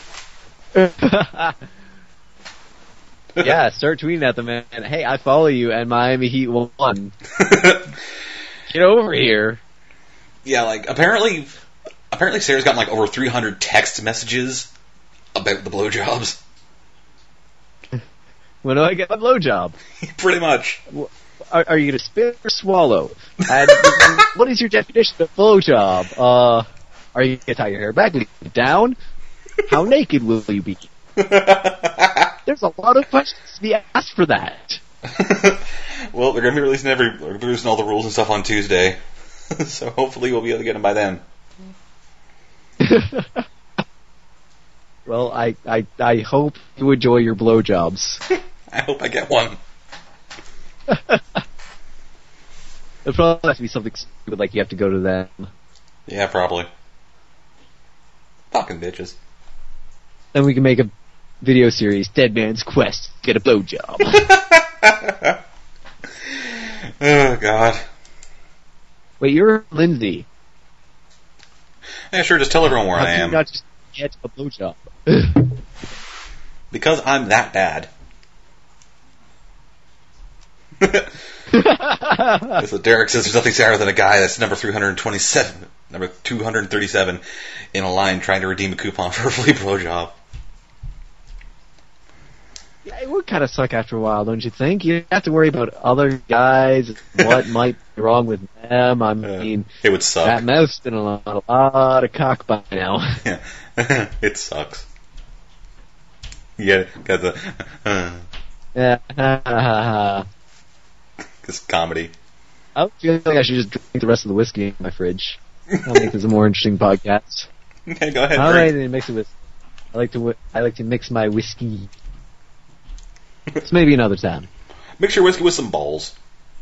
Speaker 2: Yeah, start tweeting at them, man. Hey, I follow you, and Miami Heat won. Get over here.
Speaker 1: Yeah, like, apparently Sarah's gotten, like, over 300 text messages about the blowjobs.
Speaker 2: When do I get my blowjob?
Speaker 1: Pretty much.
Speaker 2: Are you going to spit or swallow? And what is your definition of blowjob? Are you going to tie your hair back, leave it down? How naked will you be? There's a lot of questions to be asked for that.
Speaker 1: Well, they're going to be releasing all the rules and stuff on Tuesday. So hopefully we'll be able to get them by then.
Speaker 2: Well, I hope you enjoy your blowjobs.
Speaker 1: I hope I get one.
Speaker 2: It'll probably have to be something stupid, like you have to go to them.
Speaker 1: Yeah, probably. Fucking bitches.
Speaker 2: Then we can make a video series, Dead Man's Quest, get a blowjob.
Speaker 1: Oh, God.
Speaker 2: Wait, you're Lindsay.
Speaker 1: Yeah, sure, just tell everyone where
Speaker 2: How
Speaker 1: I
Speaker 2: can
Speaker 1: am.
Speaker 2: you not just get a blowjob?
Speaker 1: Because I'm that bad. So Derek says there's nothing sadder than a guy that's number 237 in a line trying to redeem a coupon for a free blowjob.
Speaker 2: Yeah, it would kind of suck after a while, don't you think? You have to worry about other guys, what might be wrong with them. I mean,
Speaker 1: it would suck.
Speaker 2: That mouth's been a lot of cock by now.
Speaker 1: Yeah, it sucks. Yeah, got the
Speaker 2: Yeah.
Speaker 1: this comedy.
Speaker 2: I feel like I should just drink the rest of the whiskey in my fridge. I'll make this a more interesting podcast.
Speaker 1: Okay, go ahead.
Speaker 2: All
Speaker 1: drink.
Speaker 2: right, mix it with. I like to mix my whiskey. It's maybe another time.
Speaker 1: Mix your whiskey with some balls.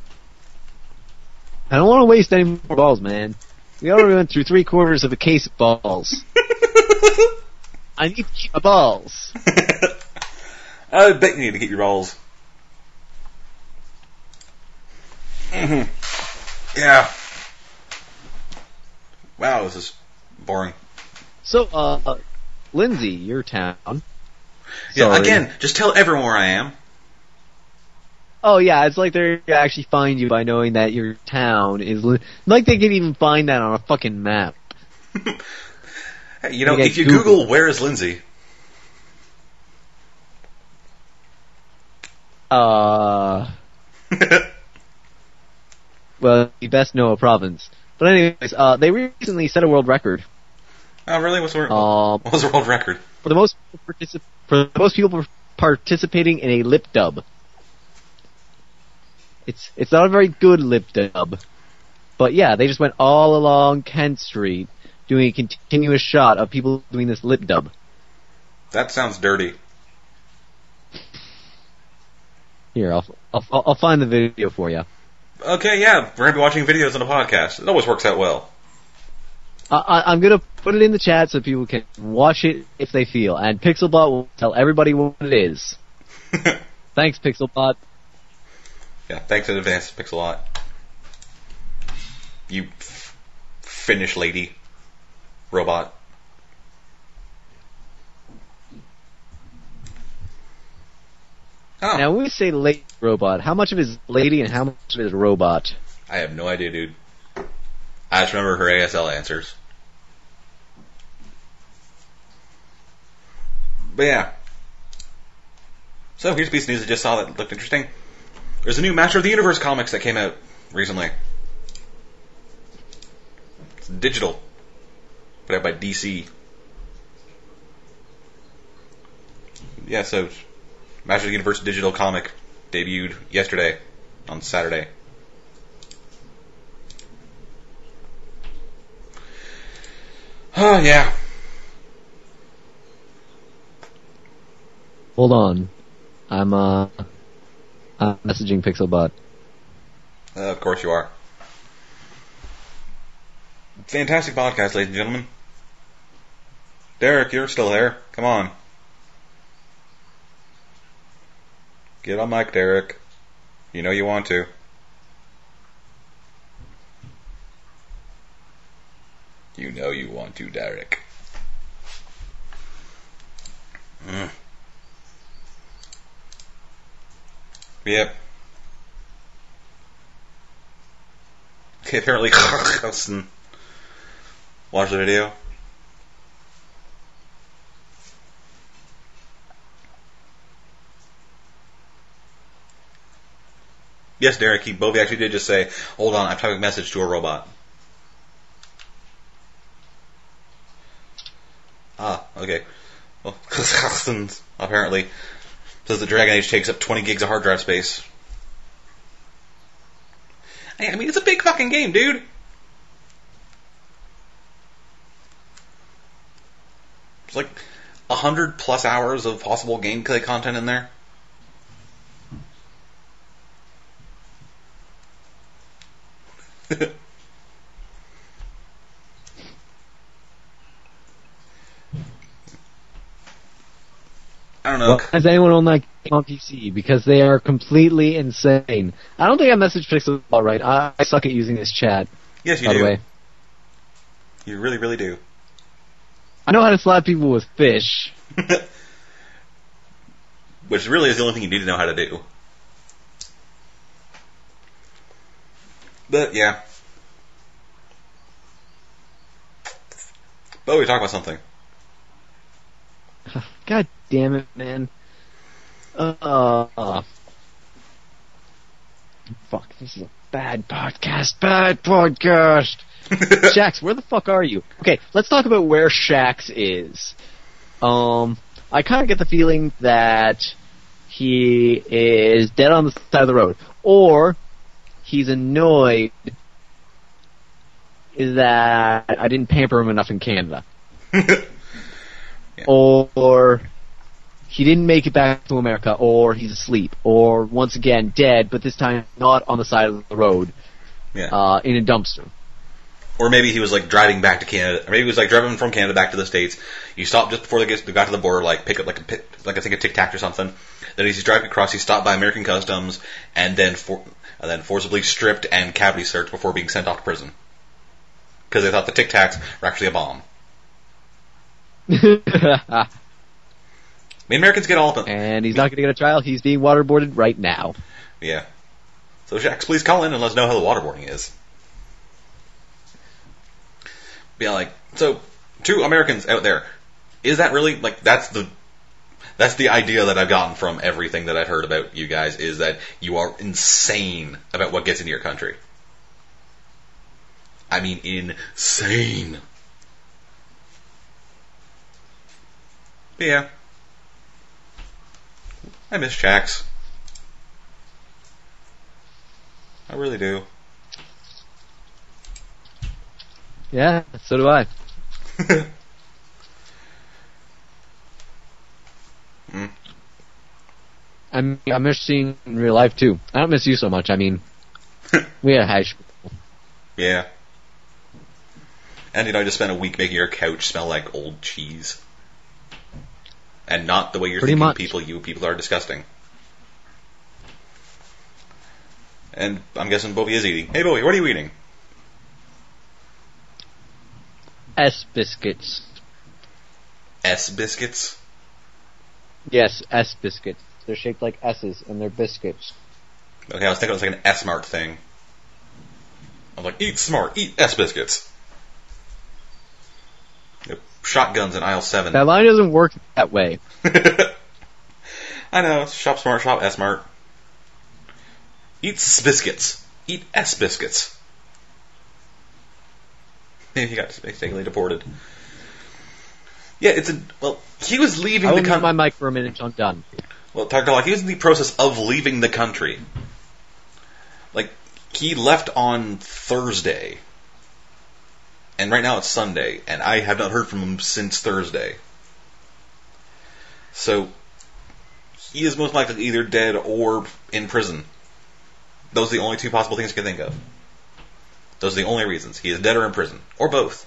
Speaker 2: I don't want to waste any more balls, man. We already went through 3/4 of a case of balls. I need to keep my balls.
Speaker 1: I bet you need to get your balls. Mm-hmm. Yeah. Wow, this is boring.
Speaker 2: So, Lindsay, your town.
Speaker 1: Yeah,
Speaker 2: Sorry.
Speaker 1: again, just tell everyone where I am.
Speaker 2: Oh yeah, it's like they're gonna actually find you by knowing that your town is like they can even find that on a fucking map.
Speaker 1: Hey, you know,
Speaker 2: Okay,
Speaker 1: if you Google where is Lindsay,
Speaker 2: well, you best know a province. But anyways, they recently set a world record.
Speaker 1: oh really? What was the world record?
Speaker 2: For the most people participating in a lip dub. It's not a very good lip dub, but yeah, they just went all along Kent Street doing a continuous shot of people doing this lip dub.
Speaker 1: That sounds dirty.
Speaker 2: Here, I'll find the video for you.
Speaker 1: Okay, yeah, we're gonna be watching videos on a podcast. It always works out well.
Speaker 2: I'm gonna put it in the chat so people can watch it if they feel, and Pixelbot will tell everybody what it is. Thanks, Pixelbot.
Speaker 1: Yeah, thanks in advance, Pixelot. You Finnish lady. Robot. Oh,
Speaker 2: Now, when we say lady robot, how much of it is lady and how much of it is robot?
Speaker 1: I have no idea, dude. I just remember her ASL answers. But yeah. So here's a piece of news I just saw that looked interesting. There's a new Master of the Universe comics that came out recently. It's digital. Put out by DC. Yeah, so Master of the Universe digital comic debuted yesterday on Saturday. Oh, yeah.
Speaker 2: Hold on. I'm messaging Pixelbot.
Speaker 1: Of course you are. Fantastic podcast, ladies and gentlemen. Derek, you're still there. Come on. Get on mic, Derek. You know you want to. You know you want to, Derek. Yep. Okay, apparently Carlson watched the video. Yes, Derek, Bovey actually did just say, hold on, I'm typing a message to a robot. Ah, okay. Well, apparently says that Dragon Age takes up 20 gigs of hard drive space. I mean, it's a big fucking game, dude. It's like 100 plus hours of possible gameplay content in there. I don't know.
Speaker 2: Well, has anyone owned that game on PC? Because they are completely insane. I don't think I messaged Pixel all right. I suck at using this chat.
Speaker 1: Yes, you
Speaker 2: by
Speaker 1: do.
Speaker 2: the way.
Speaker 1: You really, really do.
Speaker 2: I know how to slap people with fish.
Speaker 1: Which really is the only thing you need to know how to do. But, yeah. But we talk about something.
Speaker 2: God damn it, man. Fuck, this is a bad podcast. Bad podcast. Shax, where the fuck are you? Okay, let's talk about where Shax is. I kind of get the feeling that he is dead on the side of the road. Or he's annoyed that I didn't pamper him enough in Canada.
Speaker 1: Yeah.
Speaker 2: Or he didn't make it back to America, or he's asleep, or once again dead, but this time not on the side of the road, in a dumpster.
Speaker 1: Or maybe he was like driving back to Canada. Or maybe he was like driving from Canada back to the States. You stopped just before they got to the border, like pick up like I think a Tic Tac or something. Then he's driving across. He stopped by American Customs and then forcibly stripped and cavity searched before being sent off to prison because they thought the Tic Tacs were actually a bomb. I mean, Americans get all of them.
Speaker 2: And he's not going to get a trial. He's being waterboarded right now.
Speaker 1: Yeah. So, Shax, please call in and let us know how the waterboarding is. Yeah, like, so, to Americans out there, is that really, like, that's the idea that I've gotten from everything that I've heard about you guys, is that you are insane about what gets into your country. I mean, insane. But yeah. I miss Shax. I really do.
Speaker 2: Yeah, so do I. I miss seeing in real life too. I don't miss you so much. I mean, we had high school.
Speaker 1: Yeah. And I just spent a week making your couch smell like old cheese. And not the way you're
Speaker 2: Pretty
Speaker 1: thinking
Speaker 2: much.
Speaker 1: people are disgusting. And I'm guessing Bowie is eating. Hey Bowie, what are you eating?
Speaker 2: S biscuits.
Speaker 1: S biscuits?
Speaker 2: Yes, S biscuits. They're shaped like S's, and they're biscuits.
Speaker 1: Okay, I was thinking it was like an S-Mart thing. I'm like, eat smart, eat S biscuits. Yep. Shotguns in aisle 7.
Speaker 2: That line doesn't work that way.
Speaker 1: I know, it's shop smart, shop S-Mart. Eat biscuits. Eat S biscuits. He got mistakenly deported. Yeah, he was leaving
Speaker 2: I
Speaker 1: the
Speaker 2: will mute
Speaker 1: country.
Speaker 2: my mic for a minute until I'm done.
Speaker 1: Well, like he was in the process of leaving the country. Like, he left on Thursday. And right now it's Sunday, and I have not heard from him since Thursday. So, he is most likely either dead or in prison. Those are the only two possible things I can think of. Those are the only reasons. He is dead or in prison. Or both.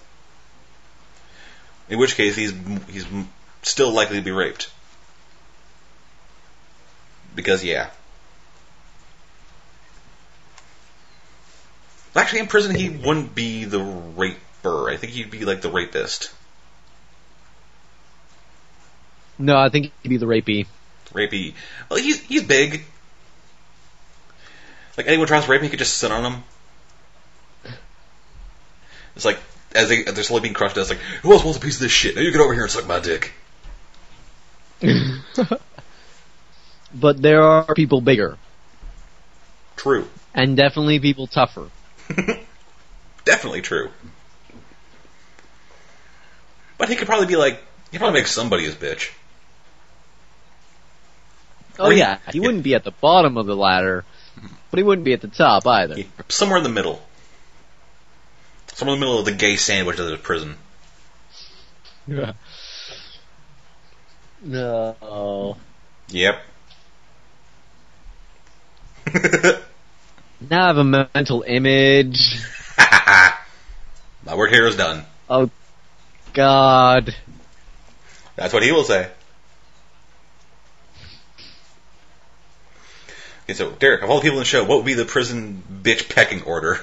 Speaker 1: In which case, he's still likely to be raped. Because, yeah. Actually, in prison, he wouldn't be the rape raper. I think he'd be like the rapist.
Speaker 2: No, I think he'd be the rapey.
Speaker 1: Rapey. Well, he's big. Like, anyone tries to rape him, he could just sit on him. It's like, as they're slowly being crushed, it's like, who else wants a piece of this shit? Now you get over here and suck my dick.
Speaker 2: But there are people bigger.
Speaker 1: True.
Speaker 2: And definitely people tougher.
Speaker 1: Definitely true. But he could probably be like, he'd probably make somebody his bitch.
Speaker 2: Oh yeah, he wouldn't be at the bottom of the ladder, but he wouldn't be at the top either.
Speaker 1: Somewhere in the middle. Somewhere in the middle of the gay sandwich of the prison.
Speaker 2: Yeah. No.
Speaker 1: Yep.
Speaker 2: Now I have a mental image.
Speaker 1: My work here is done.
Speaker 2: Oh, God.
Speaker 1: That's what he will say. Okay, so, Derek, of all the people in the show, what would be the prison bitch pecking order?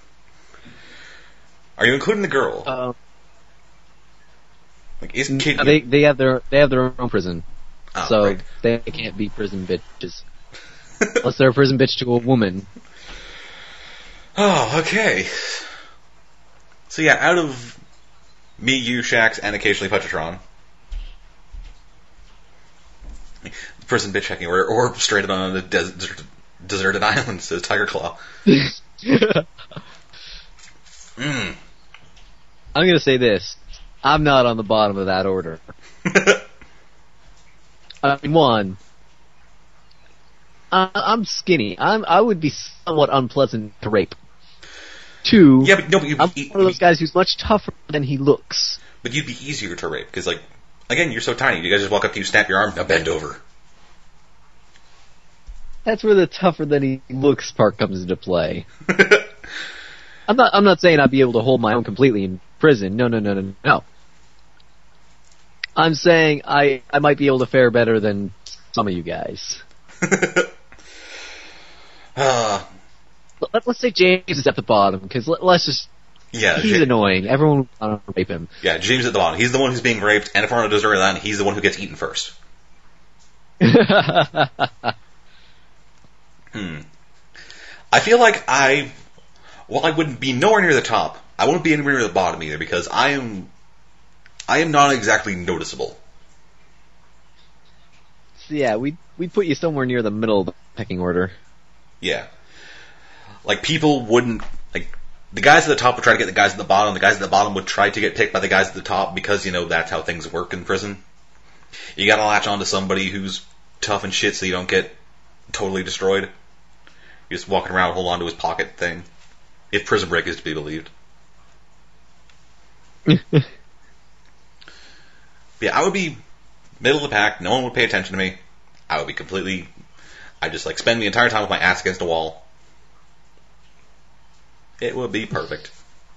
Speaker 1: Are you including the girl? Like, isn't Kid...
Speaker 2: They have their own prison.
Speaker 1: Oh,
Speaker 2: so
Speaker 1: right.
Speaker 2: they can't be prison bitches. Unless they're a prison bitch to a woman.
Speaker 1: Oh, okay. So yeah, out of me, you, Shax, and occasionally Putchatron, prison bitch checking or stranded on a deserted island, says Tiger Claw.
Speaker 2: I'm gonna say this. I'm not on the bottom of that order. I mean, one, I'm skinny. I would be somewhat unpleasant to rape. Two,
Speaker 1: Yeah, but no, but
Speaker 2: I'm one of those guys who's much tougher than he looks.
Speaker 1: But you'd be easier to rape because, like, again, you're so tiny. You guys just walk up to you, snap your arm, now bend over.
Speaker 2: That's where the tougher than he looks part comes into play. I'm not saying I'd be able to hold my own completely in prison. No. I'm saying I might be able to fare better than some of you guys. Let's say James is at the bottom, because let's just...
Speaker 1: Yeah,
Speaker 2: he's annoying. Everyone would want to rape him.
Speaker 1: Yeah, James at the bottom. He's the one who's being raped, and if we're on a deserted island, he's the one who gets eaten first. I feel like I wouldn't be nowhere near the top. I wouldn't be anywhere near the bottom either, because I am not exactly noticeable.
Speaker 2: So yeah, we put you somewhere near the middle of the pecking order.
Speaker 1: Yeah. Like, people wouldn't, like, the guys at the top would try to get the guys at the bottom, the guys at the bottom would try to get picked by the guys at the top, because, you know, that's how things work in prison. You gotta latch on to somebody who's tough and shit so you don't get totally destroyed. You're just walking around, hold on to his pocket thing. If Prison Break is to be believed. Yeah, I would be middle of the pack, no one would pay attention to me. I would be completely... I'd just, like, spend the entire time with my ass against a wall. It would be perfect.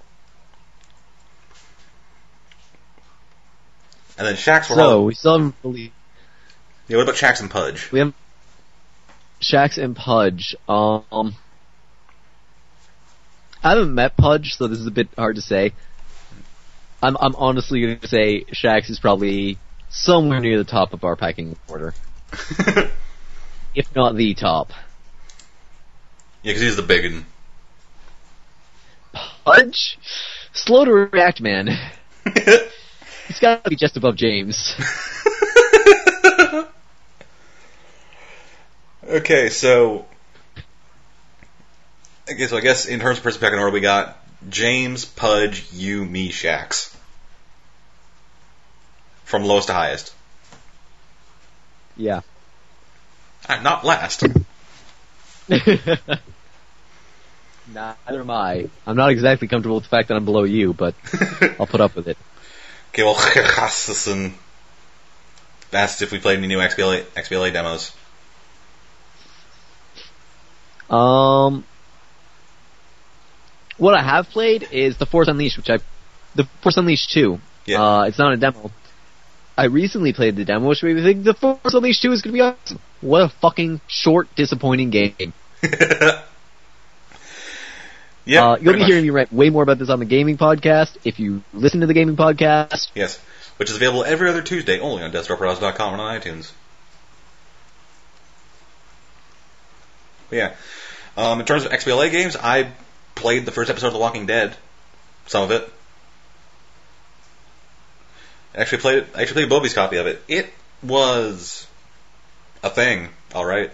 Speaker 1: And then Shax were
Speaker 2: So, we still haven't really...
Speaker 1: Yeah, what about Shax and Pudge?
Speaker 2: We have Shax and Pudge. I haven't met Pudge, so this is a bit hard to say. I'm honestly going to say Shax is probably somewhere near the top of our pecking order. If not the top.
Speaker 1: Yeah, because he's the big one.
Speaker 2: Pudge? Slow to react, man. He's got to be just above James.
Speaker 1: Okay, so... I guess in terms of person pecking order, we got James, Pudge, you, me, Shax. From lowest to highest.
Speaker 2: Yeah.
Speaker 1: Not last.
Speaker 2: Neither am I. I'm not exactly comfortable with the fact that I'm below you, but I'll put up with it.
Speaker 1: Okay, well, Hassan asked if we played any new XBLA demos.
Speaker 2: What I have played is The Force Unleashed, The Force Unleashed 2.
Speaker 1: Yeah.
Speaker 2: It's not a demo. I recently played the demo, which made me think The Force Unleashed 2 is going to be awesome. What a fucking short, disappointing game.
Speaker 1: Yeah,
Speaker 2: You'll be hearing me rant way more about this on the gaming podcast if you listen to the gaming podcast.
Speaker 1: Yes, which is available every other Tuesday only on DeathStarProducts.com and on iTunes. But yeah, in terms of XBLA games, I played the first episode of The Walking Dead, some of it. I actually played Bobby's copy of it. It was a thing, all right.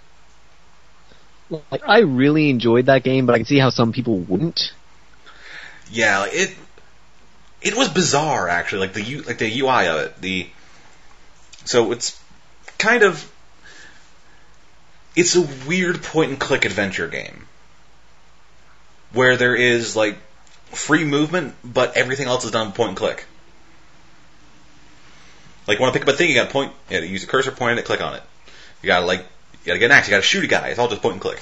Speaker 2: Like, I really enjoyed that game, but I can see how some people wouldn't.
Speaker 1: Yeah, like it was bizarre actually, like the UI of it. So it's kind of, it's a weird point and click adventure game where there is like free movement, but everything else is done point and click. Like, you want to pick up a thing, you gotta use a cursor, point at it, click on it. You gotta get an axe, you gotta shoot a guy, it's all just point and click.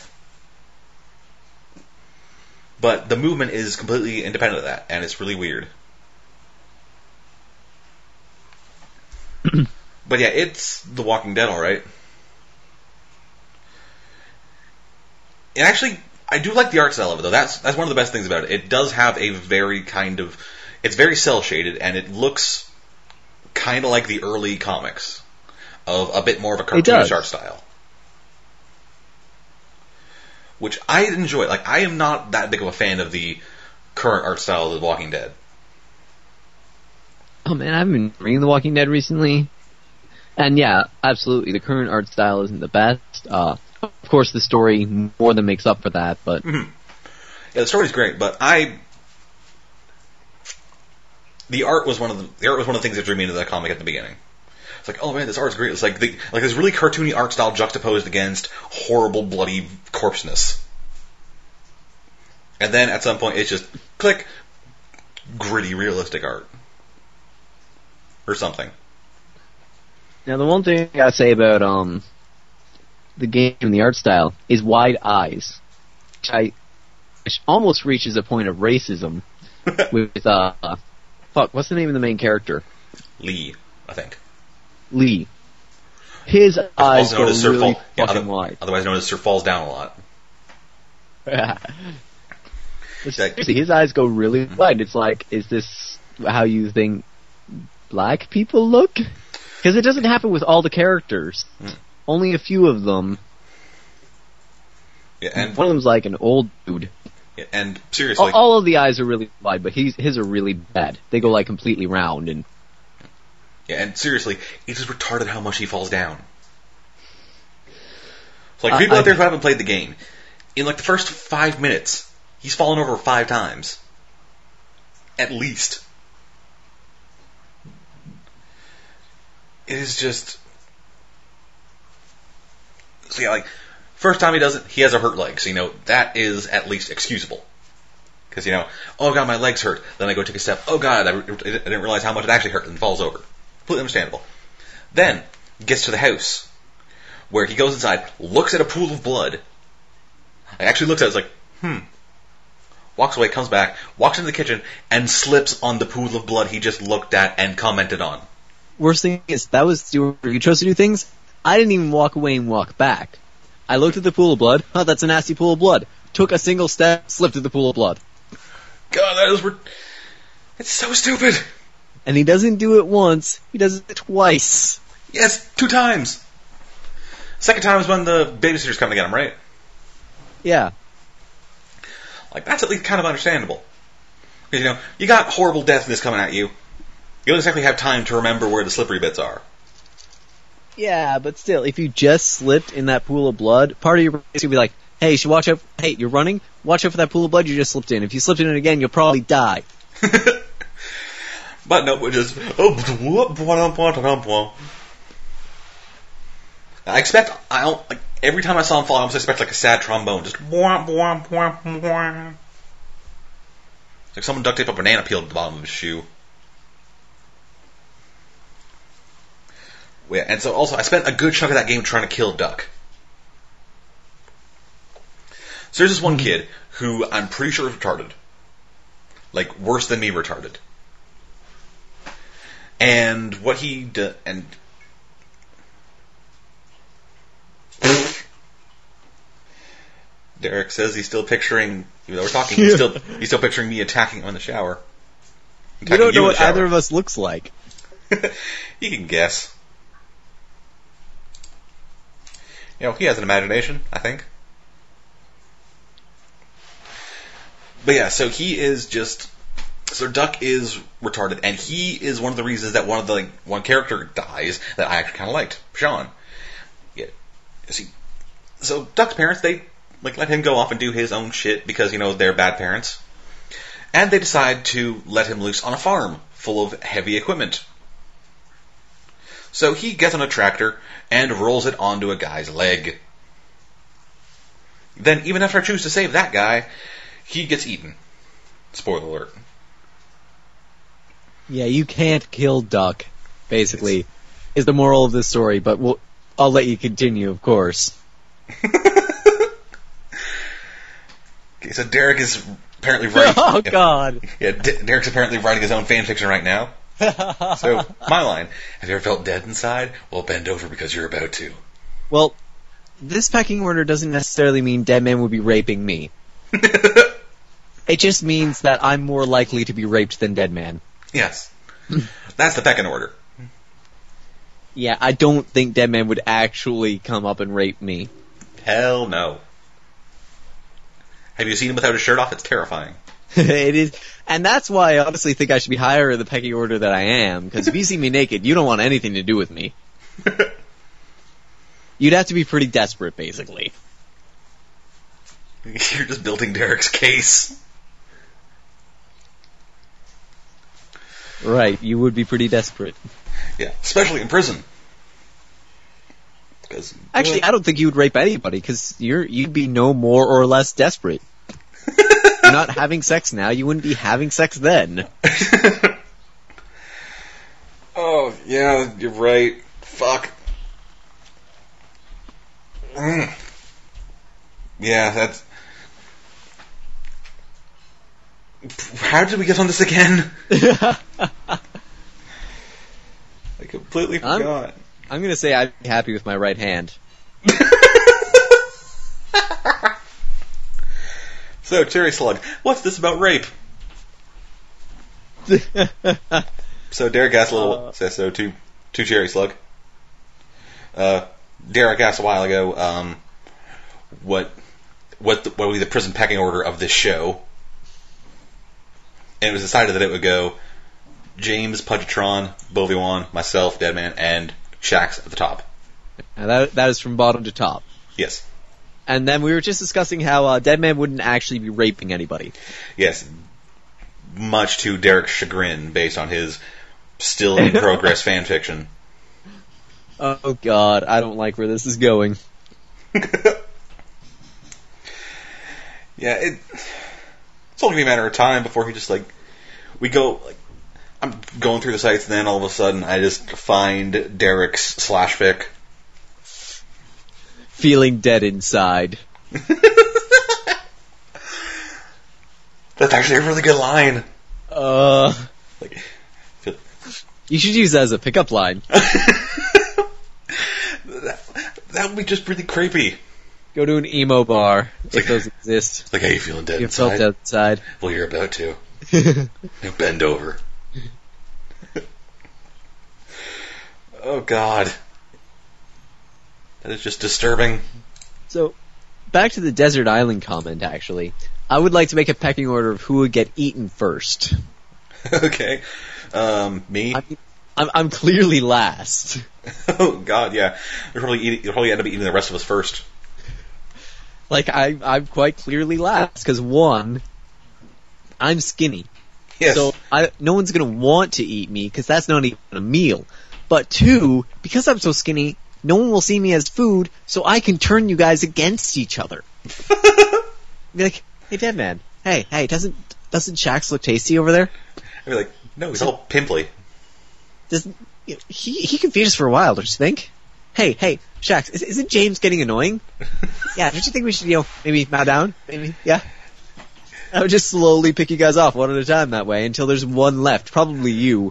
Speaker 1: But the movement is completely independent of that, and it's really weird. But yeah, it's The Walking Dead, alright. And actually, I do like the art style of it, though. That's one of the best things about it. It does have a very kind of, it's very cel-shaded, and it looks kind of like the early comics, of a bit more of a cartoonish art style. Which I enjoy. Like, I am not that big of a fan of the current art style of The Walking Dead.
Speaker 2: Oh man, I've been reading The Walking Dead recently. And yeah, absolutely, the current art style isn't the best. Of course, the story more than makes up for that, but...
Speaker 1: Mm-hmm. Yeah, the story's great, but the art was one of the things that drew me into that comic at the beginning. It's like, oh man, this art's great. It's like this really cartoony art style juxtaposed against horrible, bloody corpseness. And then at some point, it's just click, gritty, realistic art, or something.
Speaker 2: Now, the one thing I gotta say about the game and the art style is wide eyes, which almost reaches a point of racism with what's the name of the main character?
Speaker 1: Lee, I think.
Speaker 2: Lee. His eyes go really
Speaker 1: fucking
Speaker 2: wide.
Speaker 1: Otherwise known as Sir Falls Down a lot.
Speaker 2: Seriously, his eyes go really wide. It's like, is this how you think black people look? Because it doesn't happen with all the characters. Only a few of them.
Speaker 1: Yeah, and
Speaker 2: one of them's like an old dude.
Speaker 1: Yeah, and seriously,
Speaker 2: all of the eyes are really wide, but his are really bad. They go like completely round and.
Speaker 1: Yeah, and seriously, it's just retarded how much he falls down. So, like, people out there who haven't played the game, in like the first 5 minutes, he's fallen over 5 times. At least. It is just... So yeah, like, first time he does it, he has a hurt leg, so that is at least excusable. Because, oh god, my leg's hurt. Then I go take a step, oh god, I didn't realize how much it actually hurt, and falls over. Completely understandable. Then, gets to the house, where he goes inside, looks at a pool of blood, actually looks at it, it's like, walks away, comes back, walks into the kitchen, and slips on the pool of blood he just looked at and commented on.
Speaker 2: Worst thing is, that was the order you chose to do things. I didn't even walk away and walk back. I looked at the pool of blood, that's a nasty pool of blood. Took a single step, slipped in the pool of blood.
Speaker 1: God, it's so stupid!
Speaker 2: And he doesn't do it once, he does it twice.
Speaker 1: Yes, 2 times! Second time is when the babysitter's come to get him, right?
Speaker 2: Yeah.
Speaker 1: Like, that's at least kind of understandable. Because, you got horrible deaths coming at you. You don't exactly have time to remember where the slippery bits are.
Speaker 2: Yeah, but still, if you just slipped in that pool of blood, part of your brain is going to be like, hey, you should watch out, hey, you're running, watch out for that pool of blood you just slipped in. If you slipped in it again, you'll probably die.
Speaker 1: But no, we're just... every time I saw him fall, I almost expect like a sad trombone. Just... It's like someone duct taped a banana peel to the bottom of his shoe. Yeah, and so also, I spent a good chunk of that game trying to kill Duck. So there's this one kid who I'm pretty sure is retarded. Like, worse than me retarded. And what he did... And... Derek says he's still picturing, even though we're talking, he's still picturing me attacking him in the shower.
Speaker 2: You don't know what either of us looks like.
Speaker 1: You can guess. You know, he has an imagination, I think. But yeah, so he is just... So Duck is retarded, and he is one of the reasons that one character dies that I actually kind of liked, Sean. Yeah. See, so Duck's parents, they let him go off and do his own shit because, you know, they're bad parents. And they decide to let him loose on a farm full of heavy equipment. So he gets on a tractor and rolls it onto a guy's leg. Then, even after I choose to save that guy, he gets eaten. Spoiler alert.
Speaker 2: Yeah, you can't kill Duck, basically, is the moral of this story, but I'll let you continue, of course.
Speaker 1: Okay, so Derek is apparently writing...
Speaker 2: Oh, God!
Speaker 1: Yeah, Derek's apparently writing his own fanfiction right now. So, my line. Have you ever felt dead inside? Well, bend over because you're about to.
Speaker 2: Well, this pecking order doesn't necessarily mean Dead Man would be raping me. It just means that I'm more likely to be raped than Dead Man.
Speaker 1: Yes. That's the pecking order.
Speaker 2: Yeah, I don't think Dead Man would actually come up and rape me.
Speaker 1: Hell no. Have you seen him without his shirt off? It's terrifying.
Speaker 2: It is, and that's why I honestly think I should be higher in the pecking order than I am, because if you see me naked, you don't want anything to do with me. You'd have to be pretty desperate, basically.
Speaker 1: You're just building Derek's case.
Speaker 2: Right, you would be pretty desperate.
Speaker 1: Yeah, especially in prison.
Speaker 2: Actually, I don't think you would rape anybody, because you'd be no more or less desperate. You're not having sex now, you wouldn't be having sex then.
Speaker 1: Oh, yeah, you're right. Fuck. Yeah, that's... How did we get on this again? I completely forgot.
Speaker 2: I'm gonna say I'd be happy with my right hand.
Speaker 1: So, Cherry Slug, what's this about rape? So, Derek asked a little... So, to Cherry Slug. Derek asked a while ago, what would be the prison pecking order of this show? And it was decided that it would go James, Pudgetron, Boviwan, myself, Deadman, and Shax at the top.
Speaker 2: Now that is from bottom to top.
Speaker 1: Yes.
Speaker 2: And then we were just discussing how Deadman wouldn't actually be raping anybody.
Speaker 1: Yes. Much to Derek's chagrin, based on his still in progress fanfiction.
Speaker 2: Oh God, I don't like where this is going.
Speaker 1: Yeah, it's only a matter of time before he just I'm going through the sites, and then all of a sudden I just find Derek's /fic.
Speaker 2: Feeling dead inside.
Speaker 1: That's actually a really good line.
Speaker 2: You should use that as a pickup line.
Speaker 1: That would be just really creepy.
Speaker 2: Go to an emo bar, if those exist.
Speaker 1: It's like, how you feeling dead
Speaker 2: you
Speaker 1: inside?
Speaker 2: You felt dead inside.
Speaker 1: Well, you're about to. Bend over. Oh, God. That is just disturbing. So,
Speaker 2: back to the desert island comment, actually. I would like to make a pecking order of who would get eaten first.
Speaker 1: Okay. Me?
Speaker 2: I'm clearly last.
Speaker 1: Oh, God, yeah. You'll probably end up eating the rest of us first.
Speaker 2: Like, I'm quite clearly last, because one, I'm skinny.
Speaker 1: Yes.
Speaker 2: So no one's going to want to eat me, because that's not even a meal. But two, because I'm so skinny, no one will see me as food, so I can turn you guys against each other. Be like, hey, Deadman, hey, doesn't Shax look tasty over there?
Speaker 1: I'd be like, no, he's all pimply.
Speaker 2: He can feed us for a while, don't you think? Hey, Shax, isn't James getting annoying? Yeah, don't you think we should, maybe bow down? Maybe, yeah? I would just slowly pick you guys off one at a time that way until there's one left, probably you.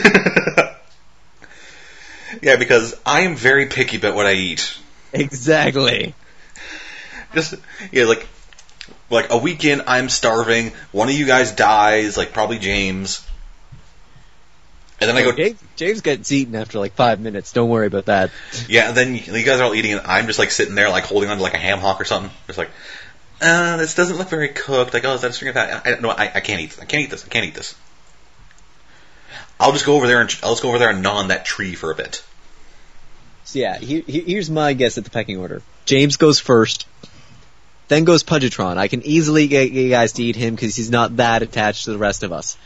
Speaker 1: Yeah, because I am very picky about what I eat.
Speaker 2: Exactly.
Speaker 1: Just, yeah, like, Like, a week in, I'm starving. One of you guys dies, like, probably James. And then I go...
Speaker 2: James gets eaten after like 5 minutes. Don't worry about that.
Speaker 1: Yeah, and then you guys are all eating, and I'm just, like, sitting there, like, holding on to, like, a ham hock or something. Just like, this doesn't look very cooked. Like, oh, is that a string of fat? I can't eat this. I can't eat this. I can't eat this. I'll just go over there and gnaw on that tree for a bit.
Speaker 2: So yeah, here's my guess at the pecking order. James goes first. Then goes Pudgetron. I can easily get you guys to eat him because he's not that attached to the rest of us.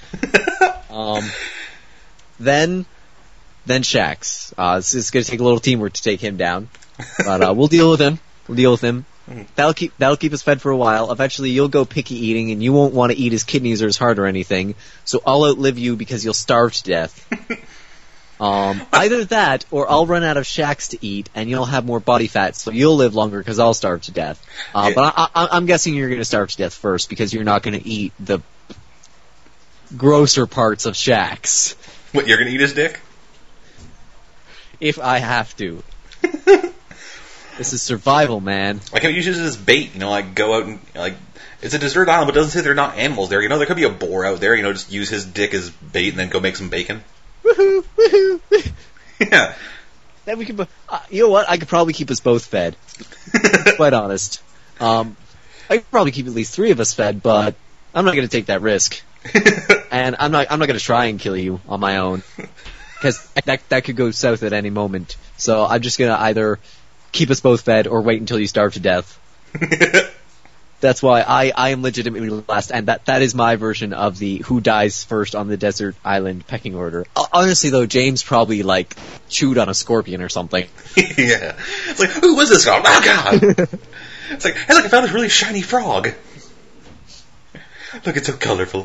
Speaker 2: Then Shax. It's going to take a little teamwork to take him down, but we'll deal with him. That'll keep us fed for a while. Eventually, you'll go picky eating, and you won't want to eat his kidneys or his heart or anything. So I'll outlive you because you'll starve to death. Either that, or I'll run out of Shax to eat, and you'll have more body fat, so you'll live longer because I'll starve to death.
Speaker 1: Yeah.
Speaker 2: But I'm guessing you're going to starve to death first because you're not going to eat the grosser parts of Shax.
Speaker 1: What, you're gonna eat his dick?
Speaker 2: If I have to. This is survival, man.
Speaker 1: Why can't we use it as bait? Like, go out and, like, it's a desert island, but it doesn't say there are not animals there. There could be a boar out there, just use his dick as bait and then go make some bacon.
Speaker 2: Woohoo! Woohoo!
Speaker 1: Yeah.
Speaker 2: Then we could, you know what? I could probably keep us both fed. Quite honest. I could probably keep at least 3 of us fed, but I'm not gonna take that risk. And I'm not gonna try and kill you on my own. Because that could go south at any moment. So I'm just gonna either keep us both fed or wait until you starve to death. That's why I am legitimately last, and that is my version of the who dies first on the desert island pecking order. Honestly though, James probably like chewed on a scorpion or something.
Speaker 1: Yeah. It's like, who was this guy? Oh god! It's like, I found this really shiny frog. Look, it's so colorful.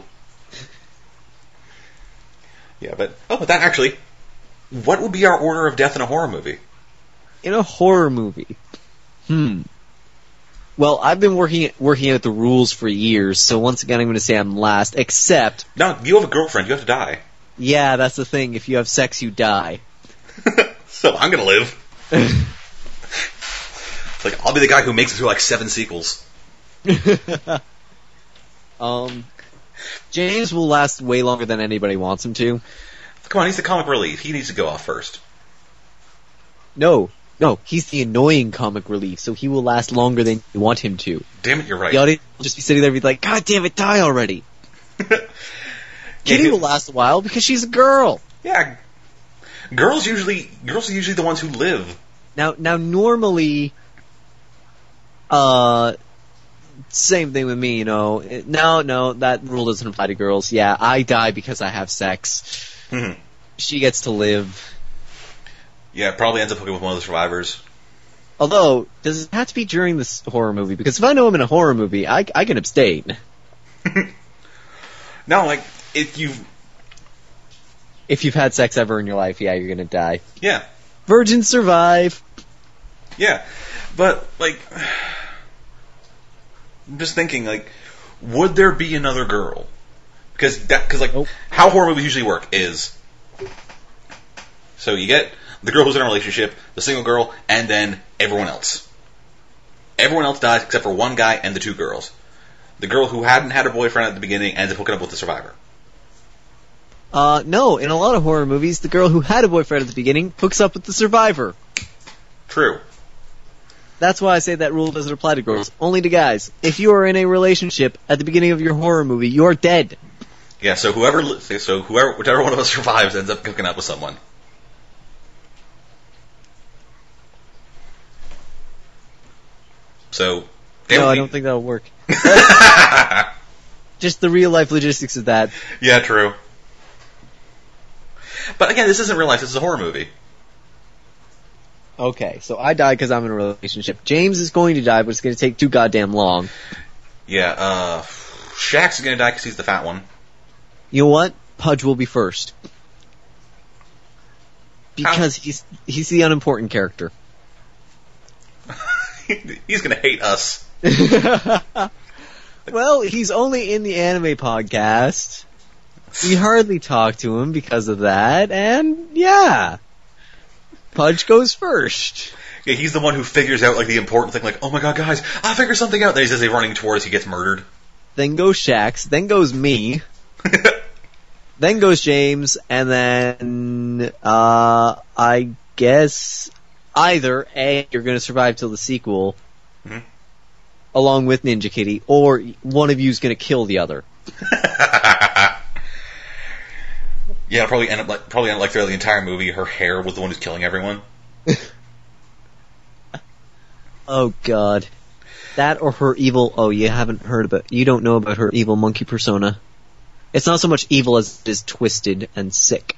Speaker 1: Yeah, but that actually, what would be our order of death in a horror movie?
Speaker 2: In a horror movie? Well, I've been working out the rules for years, so once again I'm going to say I'm last, except...
Speaker 1: No, you have a girlfriend, you have to die.
Speaker 2: Yeah, that's the thing. If you have sex, you die.
Speaker 1: So I'm going to live. It's like, I'll be the guy who makes it through like 7 sequels.
Speaker 2: James will last way longer than anybody wants him to.
Speaker 1: Come on, he's the comic relief. He needs to go off first.
Speaker 2: No, he's the annoying comic relief, so he will last longer than you want him to.
Speaker 1: Damn it, you're right.
Speaker 2: The audience will just be sitting there and be like, God damn it, die already. Kitty will last a while because she's a girl.
Speaker 1: Yeah. Girls are usually the ones who live.
Speaker 2: Now normally, same thing with me, No, that rule doesn't apply to girls. Yeah, I die because I have sex. She gets to live.
Speaker 1: Yeah, probably ends up hooking with one of the survivors.
Speaker 2: Although, does it have to be during this horror movie? Because if I know I'm in a horror movie, I can abstain.
Speaker 1: No, like, if
Speaker 2: you've had sex ever in your life, yeah, you're gonna die.
Speaker 1: Yeah.
Speaker 2: Virgins survive.
Speaker 1: Yeah, but, like, I'm just thinking, like, would there be another girl? Because nope. How horror movies usually work is, so you get the girl who's in a relationship, the single girl, and then everyone else. Everyone else dies except for one guy and the 2 girls. The girl who hadn't had her boyfriend at the beginning ends up hooking up with the survivor.
Speaker 2: No, in a lot of horror movies, the girl who had a boyfriend at the beginning hooks up with the survivor.
Speaker 1: True.
Speaker 2: That's why I say that rule doesn't apply to girls, only to guys. If you are in a relationship at the beginning of your horror movie, you're dead.
Speaker 1: Yeah, so whichever one of us survives ends up hooking up with someone. So,
Speaker 2: no, I don't think that'll work. Just the real life logistics of that.
Speaker 1: Yeah, true. But again, this isn't real life, this is a horror movie.
Speaker 2: Okay, so I die because I'm in a relationship. James is going to die, but it's going to take too goddamn long.
Speaker 1: Yeah, Shax is going to die because he's the fat one.
Speaker 2: You know what? Pudge will be first. Because he's the unimportant character.
Speaker 1: He's going to hate us.
Speaker 2: Well, he's only in the anime podcast. We hardly talk to him because of that, and yeah. Pudge goes first.
Speaker 1: Yeah, he's the one who figures out, like, the important thing, like, oh my god, guys, I'll figure something out. Then he's as he's running towards, he gets murdered.
Speaker 2: Then goes Shax, then goes me, then goes James, and then, I guess either A, you're gonna survive till the sequel, along with Ninja Kitty, or one of you's gonna kill the other.
Speaker 1: Yeah, probably end up like throughout the entire movie, her hair was the one who's killing everyone.
Speaker 2: Oh god. That or her evil, you don't know about her evil monkey persona. It's not so much evil as it is twisted and sick.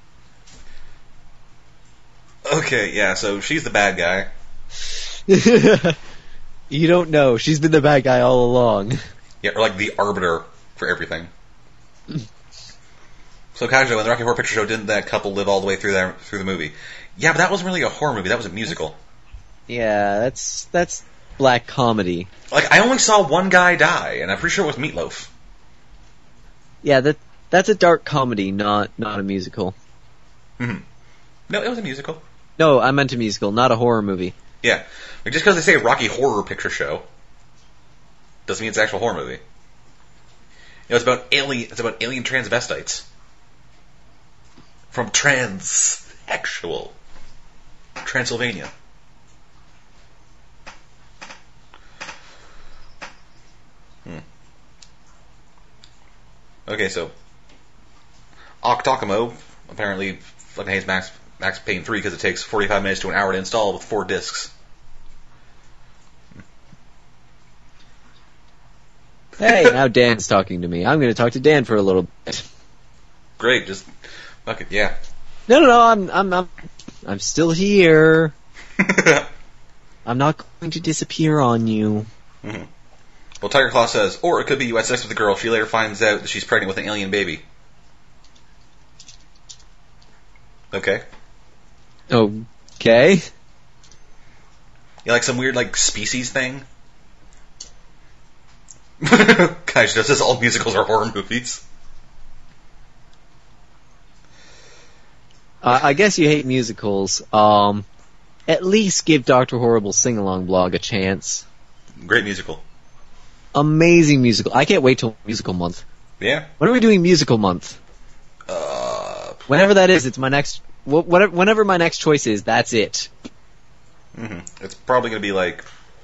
Speaker 1: Okay, yeah, so she's the bad guy.
Speaker 2: You don't know, she's been the bad guy all along.
Speaker 1: Yeah, or like the arbiter for everything. So Kaiju, in the Rocky Horror Picture Show, didn't that couple live all the way through the movie? Yeah, but that wasn't really a horror movie, that was a musical.
Speaker 2: Yeah, that's black comedy.
Speaker 1: Like, I only saw one guy die, and I'm pretty sure it was Meatloaf.
Speaker 2: Yeah, that's a dark comedy, not a musical.
Speaker 1: Mm-hmm. No, it was a musical.
Speaker 2: No, I meant a musical, not a horror movie.
Speaker 1: Yeah. Like, just because they say Rocky Horror Picture Show doesn't mean it's an actual horror movie. You know, it's about alien transvestites. From Transexual Transylvania. Okay, so Octocomo apparently fucking hates Max Payne 3 because it takes 45 minutes to an hour to install with 4 discs.
Speaker 2: Hey, now Dan's talking to me. I'm going to talk to Dan for a little bit.
Speaker 1: Great, just fuck it, yeah.
Speaker 2: No, I'm still here. I'm not going to disappear on you.
Speaker 1: Mm-hmm. Well, Tiger Claw says, or it could be you had sex with a girl. She later finds out that she's pregnant with an alien baby. Okay.
Speaker 2: Okay.
Speaker 1: You like some weird, like, species thing? Guys, does this all musicals are horror movies?
Speaker 2: I guess you hate musicals. At least give Dr. Horrible's sing-along blog a chance.
Speaker 1: Great musical.
Speaker 2: Amazing musical. I can't wait till musical month.
Speaker 1: Yeah?
Speaker 2: When are we doing musical month? Whenever that is, it's my next... Whenever my next choice is, that's it.
Speaker 1: Mm-hmm. It's probably going to be like...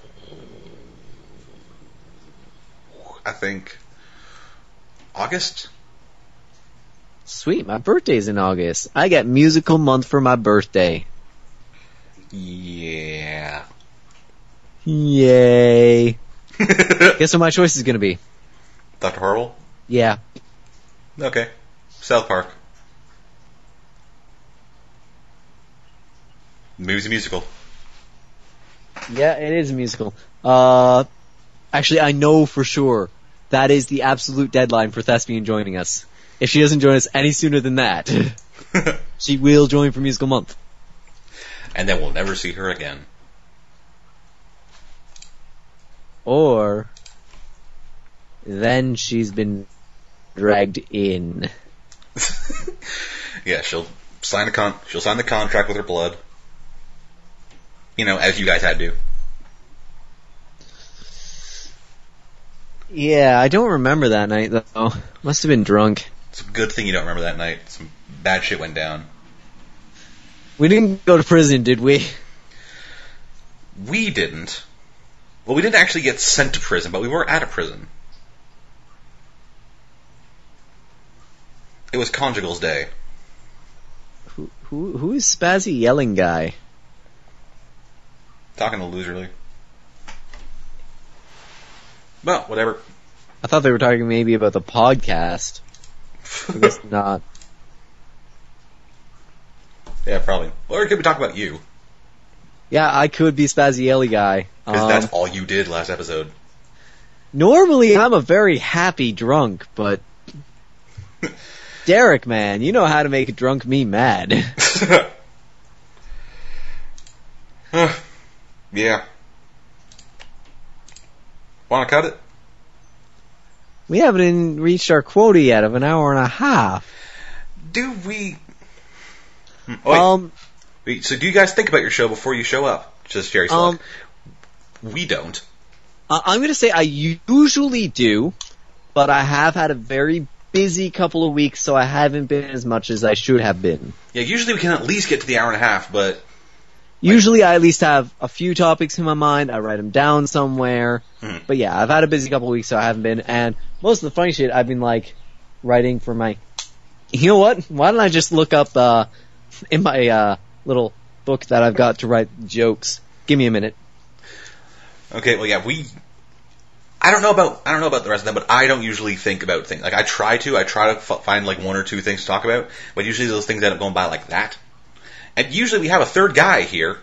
Speaker 1: I think... August?
Speaker 2: Sweet, my birthday's in August. I get musical month for my birthday.
Speaker 1: Yeah.
Speaker 2: Yay. Guess what my choice is going to be?
Speaker 1: Dr. Horrible?
Speaker 2: Yeah.
Speaker 1: Okay. South Park. Movie's a musical.
Speaker 2: Yeah, it is a musical. Actually, I know for sure that is the absolute deadline for Thespian joining us. If she doesn't join us any sooner than that, she will join for musical month.
Speaker 1: And then we'll never see her again.
Speaker 2: Or then she's been dragged in.
Speaker 1: Yeah, she'll sign the contract with her blood. You know, as you guys had to.
Speaker 2: Yeah, I don't remember that night though. Must have been drunk.
Speaker 1: It's a good thing you don't remember that night. Some bad shit went down.
Speaker 2: We didn't go to prison, did we?
Speaker 1: We didn't. Well, we didn't actually get sent to prison, but we were at a prison. It was Conjugal's Day.
Speaker 2: Who is Spazzy Yelling Guy?
Speaker 1: Talking to Loserly. Well, whatever.
Speaker 2: I thought they were talking maybe about the podcast. I guess not.
Speaker 1: Yeah, probably. Or could we talk about you?
Speaker 2: Yeah, I could be Spazzy Yelly Guy.
Speaker 1: Because that's all you did last episode.
Speaker 2: Normally, I'm a very happy drunk, but... Derek, man, you know how to make a drunk me mad.
Speaker 1: Yeah. Want to cut it?
Speaker 2: We haven't even reached our quota yet of an hour and a half.
Speaker 1: Do we... Oh, wait. Wait, so do you guys think about your show before you show up? Just Jerry Slug. We don't.
Speaker 2: I'm going to say I usually do, but I have had a very busy couple of weeks, so I haven't been as much as I should have been.
Speaker 1: Yeah, usually we can at least get to the hour and a half, but...
Speaker 2: Usually I at least have a few topics in my mind, I write them down somewhere, but yeah, I've had a busy couple of weeks, so I haven't been, and most of the funny shit I've been, like, writing for my... You know what? Why don't I just look up, in my, little book that I've got to write jokes. Give me a minute.
Speaker 1: Okay, well, yeah, I don't know about the rest of them, but I don't usually think about things. Like, I try to find, like, one or two things to talk about, but usually those things end up going by like that. And usually we have a third guy here.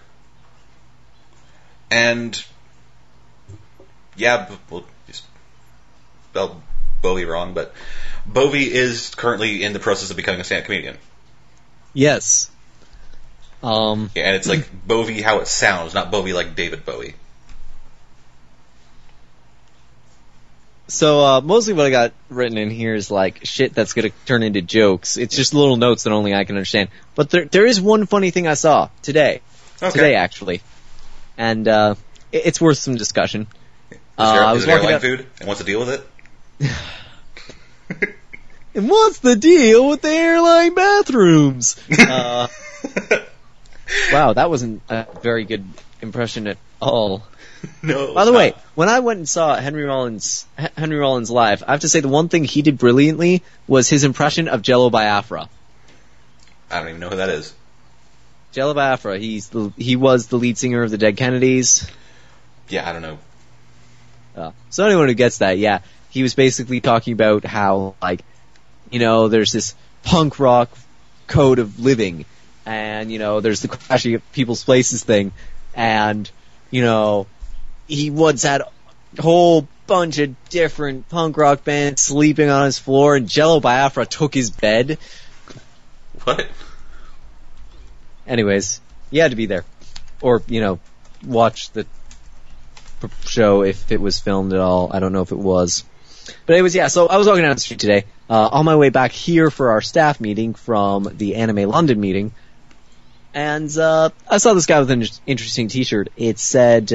Speaker 1: And, yeah, well, you spelled Bowie wrong, but Bowie is currently in the process of becoming a stand-up comedian.
Speaker 2: Yes.
Speaker 1: Yeah, and it's like Bowie how it sounds, not Bowie like David Bowie.
Speaker 2: So, mostly what I got written in here is, like, shit that's gonna turn into jokes. It's just little notes that only I can understand. But there is one funny thing I saw today.
Speaker 1: Okay.
Speaker 2: Today, actually. And, it's worth some discussion.
Speaker 1: Is it airline food? And what's the deal with it?
Speaker 2: And what's the deal with the airline bathrooms? Wow, that wasn't a very good impression at all.
Speaker 1: No.
Speaker 2: By the way, when I went and saw Henry Rollins live, I have to say the one thing he did brilliantly was his impression of Jello Biafra.
Speaker 1: I don't even know who that is.
Speaker 2: Jello Biafra, he was the lead singer of the Dead Kennedys.
Speaker 1: Yeah, I don't know.
Speaker 2: So anyone who gets that, yeah, he was basically talking about how, like, you know, there's this punk rock code of living, and, you know, there's the crashing at people's places thing, and, you know, he once had a whole bunch of different punk rock bands sleeping on his floor, and Jello Biafra took his bed.
Speaker 1: What?
Speaker 2: Anyways, you had to be there. Or, you know, watch the show if it was filmed at all. I don't know if it was. But anyways, yeah, so I was walking down the street today, on my way back here for our staff meeting from the Anime London meeting, and I saw this guy with an interesting t-shirt. It said,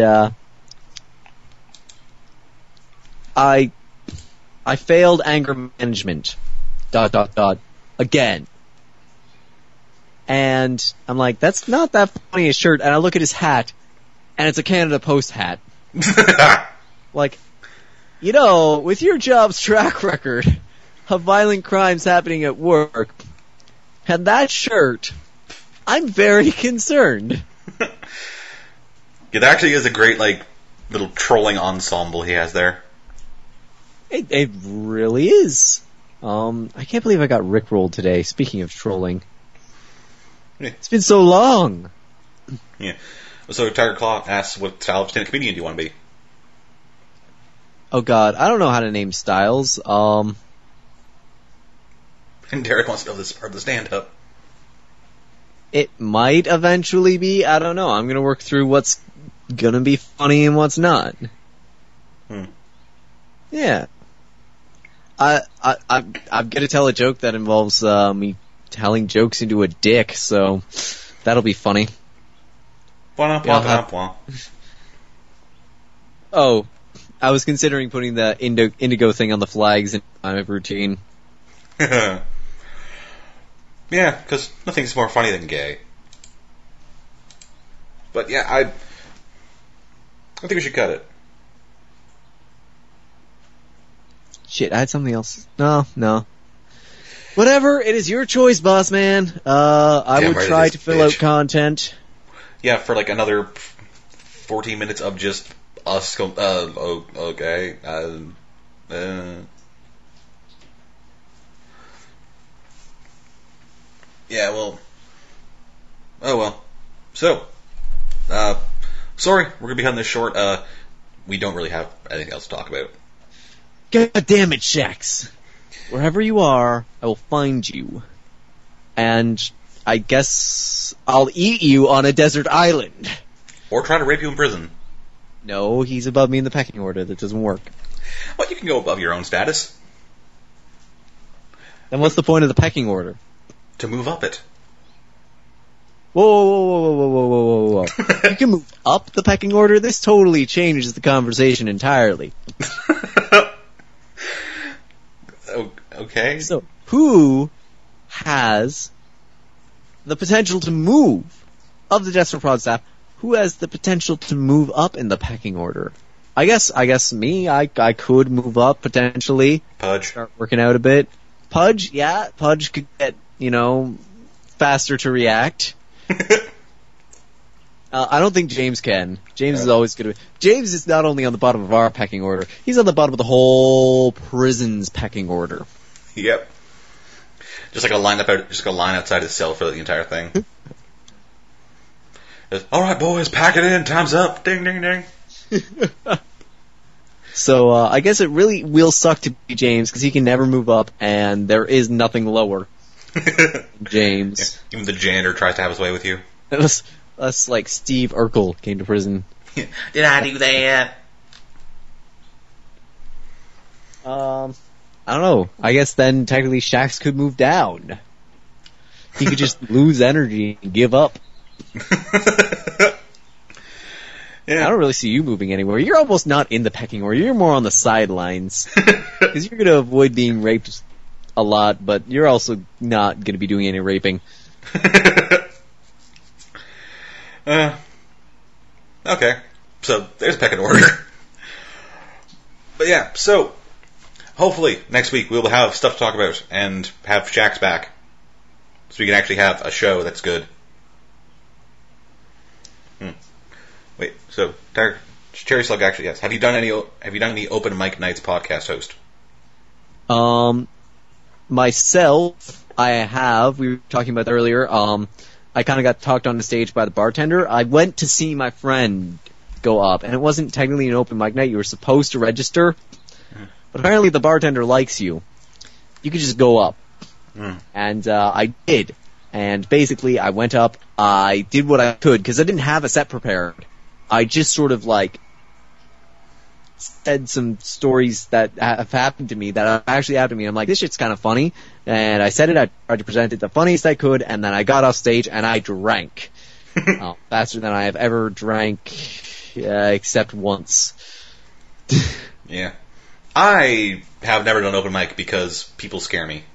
Speaker 2: I failed anger management, ... again. And I'm like, that's not that funny a shirt, and I look at his hat, and it's a Canada Post hat. Like, you know, with your job's track record of violent crimes happening at work, and that shirt, I'm very concerned.
Speaker 1: It actually is a great, like, little trolling ensemble he has there.
Speaker 2: It really is. I can't believe I got rickrolled today, speaking of trolling.
Speaker 1: Yeah.
Speaker 2: It's been so long.
Speaker 1: Yeah. So Tiger Claw asks, what style of stand-up comedian do you want to be?
Speaker 2: Oh god, I don't know how to name styles.
Speaker 1: And Derek wants to know this part of the stand-up.
Speaker 2: It might eventually be, I don't know. I'm gonna work through what's gonna be funny and what's not. Yeah. I'm gonna tell a joke that involves me telling jokes into a dick, so that'll be funny. Oh, I was considering putting the indigo thing on the flags in my routine.
Speaker 1: Yeah, because nothing's more funny than gay. But yeah, I think we should cut it.
Speaker 2: Shit, I had something else. No. Whatever, it is your choice, boss man. I would try to fill out content.
Speaker 1: Yeah, for like another 14 minutes of just us going, okay. Yeah, well. Oh well. So, sorry, we're gonna be cutting this short. We don't really have anything else to talk about.
Speaker 2: God damn it, Shax. Wherever you are, I will find you. And I guess I'll eat you on a desert island.
Speaker 1: Or try to rape you in prison.
Speaker 2: No, he's above me in the pecking order. That doesn't work.
Speaker 1: Well, you can go above your own status.
Speaker 2: Then what's the point of the pecking order?
Speaker 1: To move up it.
Speaker 2: Whoa. You can move up the pecking order? This totally changes the conversation entirely.
Speaker 1: Okay.
Speaker 2: So, who has the potential to move, of the Desperate Prod staff, who has the potential to move up in the pecking order? I guess me, I could move up potentially.
Speaker 1: Pudge.
Speaker 2: Start working out a bit. Pudge could get, faster to react. I don't think James can. James is always going to be. James is not only on the bottom of our pecking order, he's on the bottom of the whole prison's pecking order.
Speaker 1: Yep. Just like a line outside his cell for the entire thing. All right, boys, pack it in. Time's up. Ding, ding, ding.
Speaker 2: So I guess it really will suck to be James because he can never move up, and there is nothing lower. James.
Speaker 1: Yeah, even the janitor tries to have his way with you.
Speaker 2: That's like Steve Urkel came to prison.
Speaker 1: Did I do that?
Speaker 2: I don't know. I guess then technically Shax could move down. He could just lose energy and give up.
Speaker 1: Yeah.
Speaker 2: I don't really see you moving anywhere. You're almost not in the pecking order. You're more on the sidelines. Because you're going to avoid being raped a lot, but you're also not going to be doing any raping.
Speaker 1: Okay. So, there's pecking order. But yeah, so, hopefully, next week we'll have stuff to talk about and have Shax back. So we can actually have a show that's good. Wait, so, Cherry Slug actually asks, have you done any open mic nights podcast host?
Speaker 2: Myself, I have. We were talking about that earlier. I kind of got talked on the stage by the bartender. I went to see my friend go up, and it wasn't technically an open mic night. You were supposed to register, but apparently the bartender likes you. You could just go up. And I did. And basically, I went up, I did what I could, because I didn't have a set prepared. I just sort of, said some stories that have happened to me, that have actually happened to me. I'm like, this shit's kind of funny. And I said it, I tried to present it the funniest I could, and then I got off stage and I drank. Faster than I have ever drank, except once.
Speaker 1: Yeah. I have never done open mic because people scare me.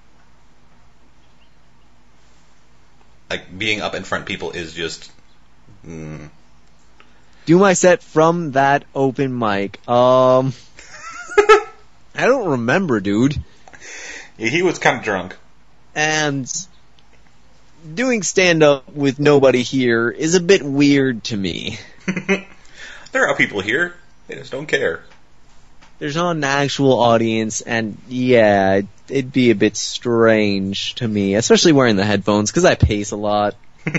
Speaker 1: Like, being up in front of people is just...
Speaker 2: Do my set from that open mic. I don't remember, dude.
Speaker 1: Yeah, he was kind of drunk.
Speaker 2: And doing stand-up with nobody here is a bit weird to me.
Speaker 1: There are people here. They just don't care.
Speaker 2: There's not an actual audience, and yeah, it'd be a bit strange to me, especially wearing the headphones, because I pace a lot.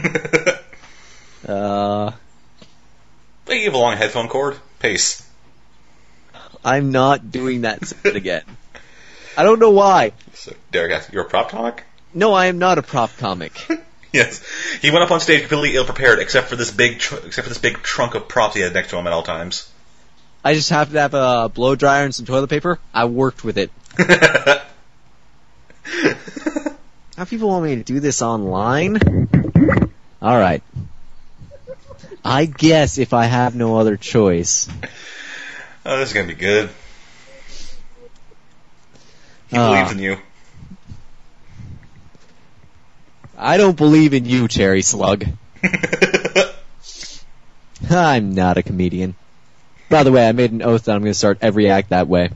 Speaker 1: You have a long headphone cord. Pace.
Speaker 2: I'm not doing that again. I don't know why.
Speaker 1: So, Derek asks, you're a prop comic?
Speaker 2: No, I am not a prop comic.
Speaker 1: Yes. He went up on stage completely ill-prepared, except for this big trunk of props he had next to him at all times.
Speaker 2: I just have to have a blow dryer and some toilet paper. I worked with it. How people want me to do this online? Alright. I guess if I have no other choice.
Speaker 1: Oh, this is going to be good. He believes in you.
Speaker 2: I don't believe in you, Cherry Slug. I'm not a comedian. By the way, I made an oath that I'm going to start every act that way.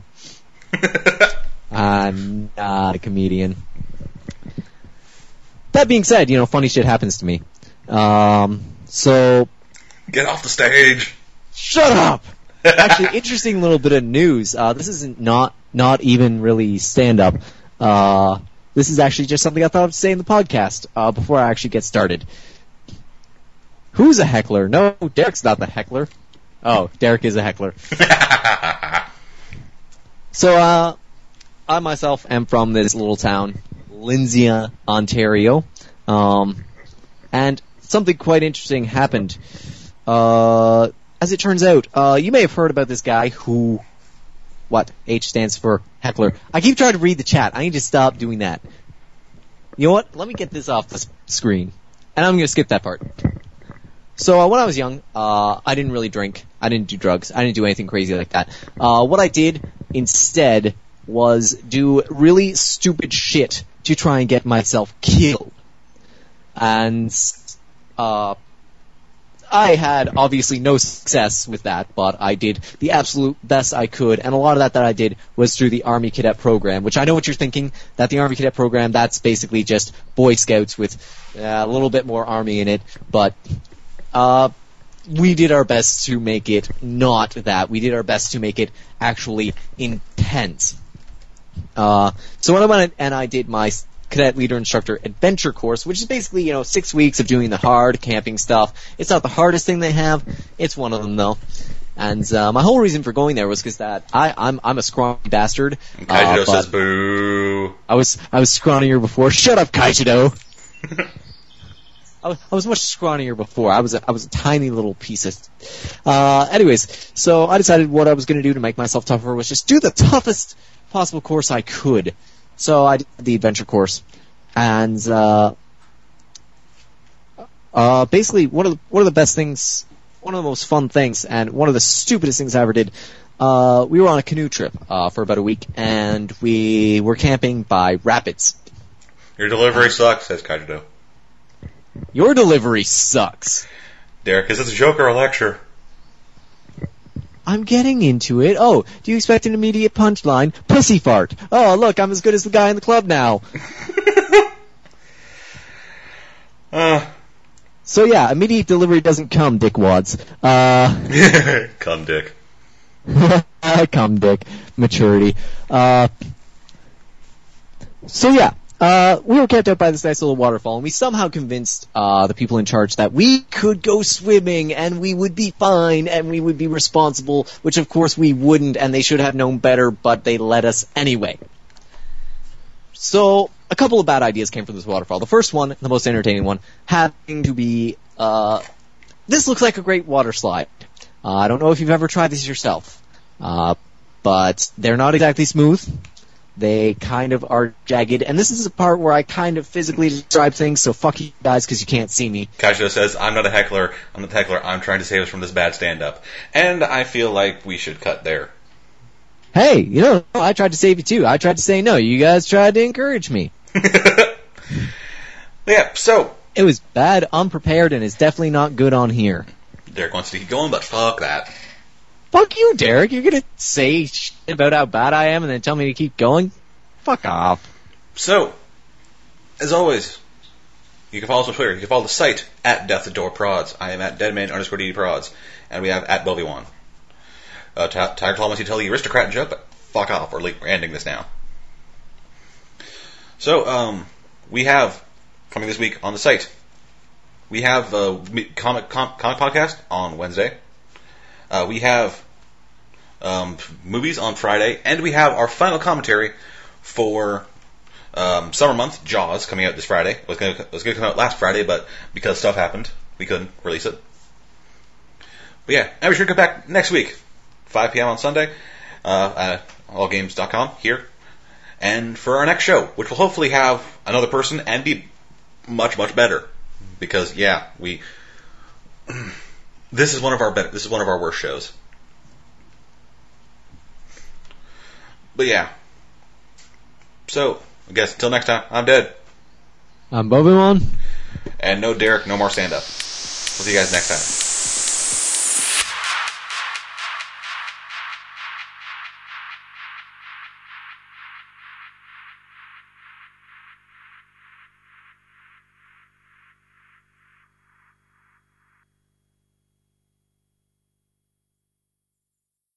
Speaker 2: I'm not a comedian. That being said, funny shit happens to me. So...
Speaker 1: Get off the stage!
Speaker 2: Shut up! Actually, interesting little bit of news. This isn't not even really stand-up. This is actually just something I thought of say in the podcast, before I actually get started. Who's a heckler? No, Derek's not the heckler. Oh, Derek is a heckler. So, I myself am from this little town, Lindsay, Ontario. And something quite interesting happened. As it turns out, you may have heard about this guy who... What? H stands for heckler. I keep trying to read the chat. I need to stop doing that. You know what? Let me get this off the screen. and I'm going to skip that part. So when I was young, I didn't really drink. I didn't do drugs. I didn't do anything crazy like that. What I did instead was do really stupid shit to try and get myself killed. And I had obviously no success with that, but I did the absolute best I could, and a lot of that I did was through the Army Cadet program, which I know what you're thinking, that the Army Cadet program, that's basically just Boy Scouts with a little bit more Army in it, but we did our best to make it not that. We did our best to make it actually intense. So when I went and I did my Cadet Leader Instructor Adventure course, which is basically, 6 weeks of doing the hard camping stuff. It's not the hardest thing they have. It's one of them, though. And my whole reason for going there was because that I'm a scrawny bastard.
Speaker 1: Kaijido says boo.
Speaker 2: I was scrawnier before. Shut up, Kaijido. I was much scrawnier before. I was a tiny little piece of. Anyways, so I decided what I was going to do to make myself tougher was just do the toughest possible course I could. So I did the adventure course, and basically one of the best things, one of the most fun things, and one of the stupidest things I ever did. We were on a canoe trip for about a week, and we were camping by rapids.
Speaker 1: Your delivery sucks, says Kaijido.
Speaker 2: Your delivery sucks.
Speaker 1: Derek, is this a joke or a lecture?
Speaker 2: I'm getting into it. Oh, do you expect an immediate punchline? Pussy fart. Oh, look, I'm as good as the guy in the club now. So yeah, immediate delivery doesn't come, dickwads.
Speaker 1: Come, Dick.
Speaker 2: Come, Dick. Maturity. So yeah. We were camped out by this nice little waterfall, and we somehow convinced the people in charge that we could go swimming, and we would be fine, and we would be responsible, which of course we wouldn't, and they should have known better, but they let us anyway. So, a couple of bad ideas came from this waterfall. The first one, the most entertaining one, having to be, this looks like a great water slide. I don't know if you've ever tried this yourself, but they're not exactly smooth. They kind of are jagged, and this is the part where I kind of physically describe things, so fuck you guys because you can't see me.
Speaker 1: Kaijido says, I'm not a heckler, I'm trying to save us from this bad stand-up. And I feel like we should cut there.
Speaker 2: Hey, I tried to save you too. I tried to say no, you guys tried to encourage me.
Speaker 1: Yeah, so.
Speaker 2: It was bad, unprepared, and it's definitely not good on here.
Speaker 1: Derek wants to keep going, but fuck that.
Speaker 2: Fuck you, Derek. You're gonna say shit about how bad I am and then tell me to keep going? Fuck off.
Speaker 1: So, as always, you can follow us on Twitter. You can follow the site at DeathTheDoorProds. I am at Deadman_DDProds. And we have at Boviwan. Tiger Claw wants you to tell the aristocrat joke, but fuck off. We're ending this now. So, we have, coming this week on the site, we have comic podcast on Wednesday. We have movies on Friday, and we have our final commentary for summer month, Jaws, coming out this Friday. It was going to come out last Friday, but because stuff happened, we couldn't release it. But yeah, and be sure to come back next week, 5 p.m. on Sunday, at allgames.com here, and for our next show, which will hopefully have another person and be much, much better. Because, yeah, this is one of our worst shows. But yeah. So, I guess until next time, I'm Dead.
Speaker 2: I'm Bobimon.
Speaker 1: And no Derek, no more stand-up. We'll see you guys next time.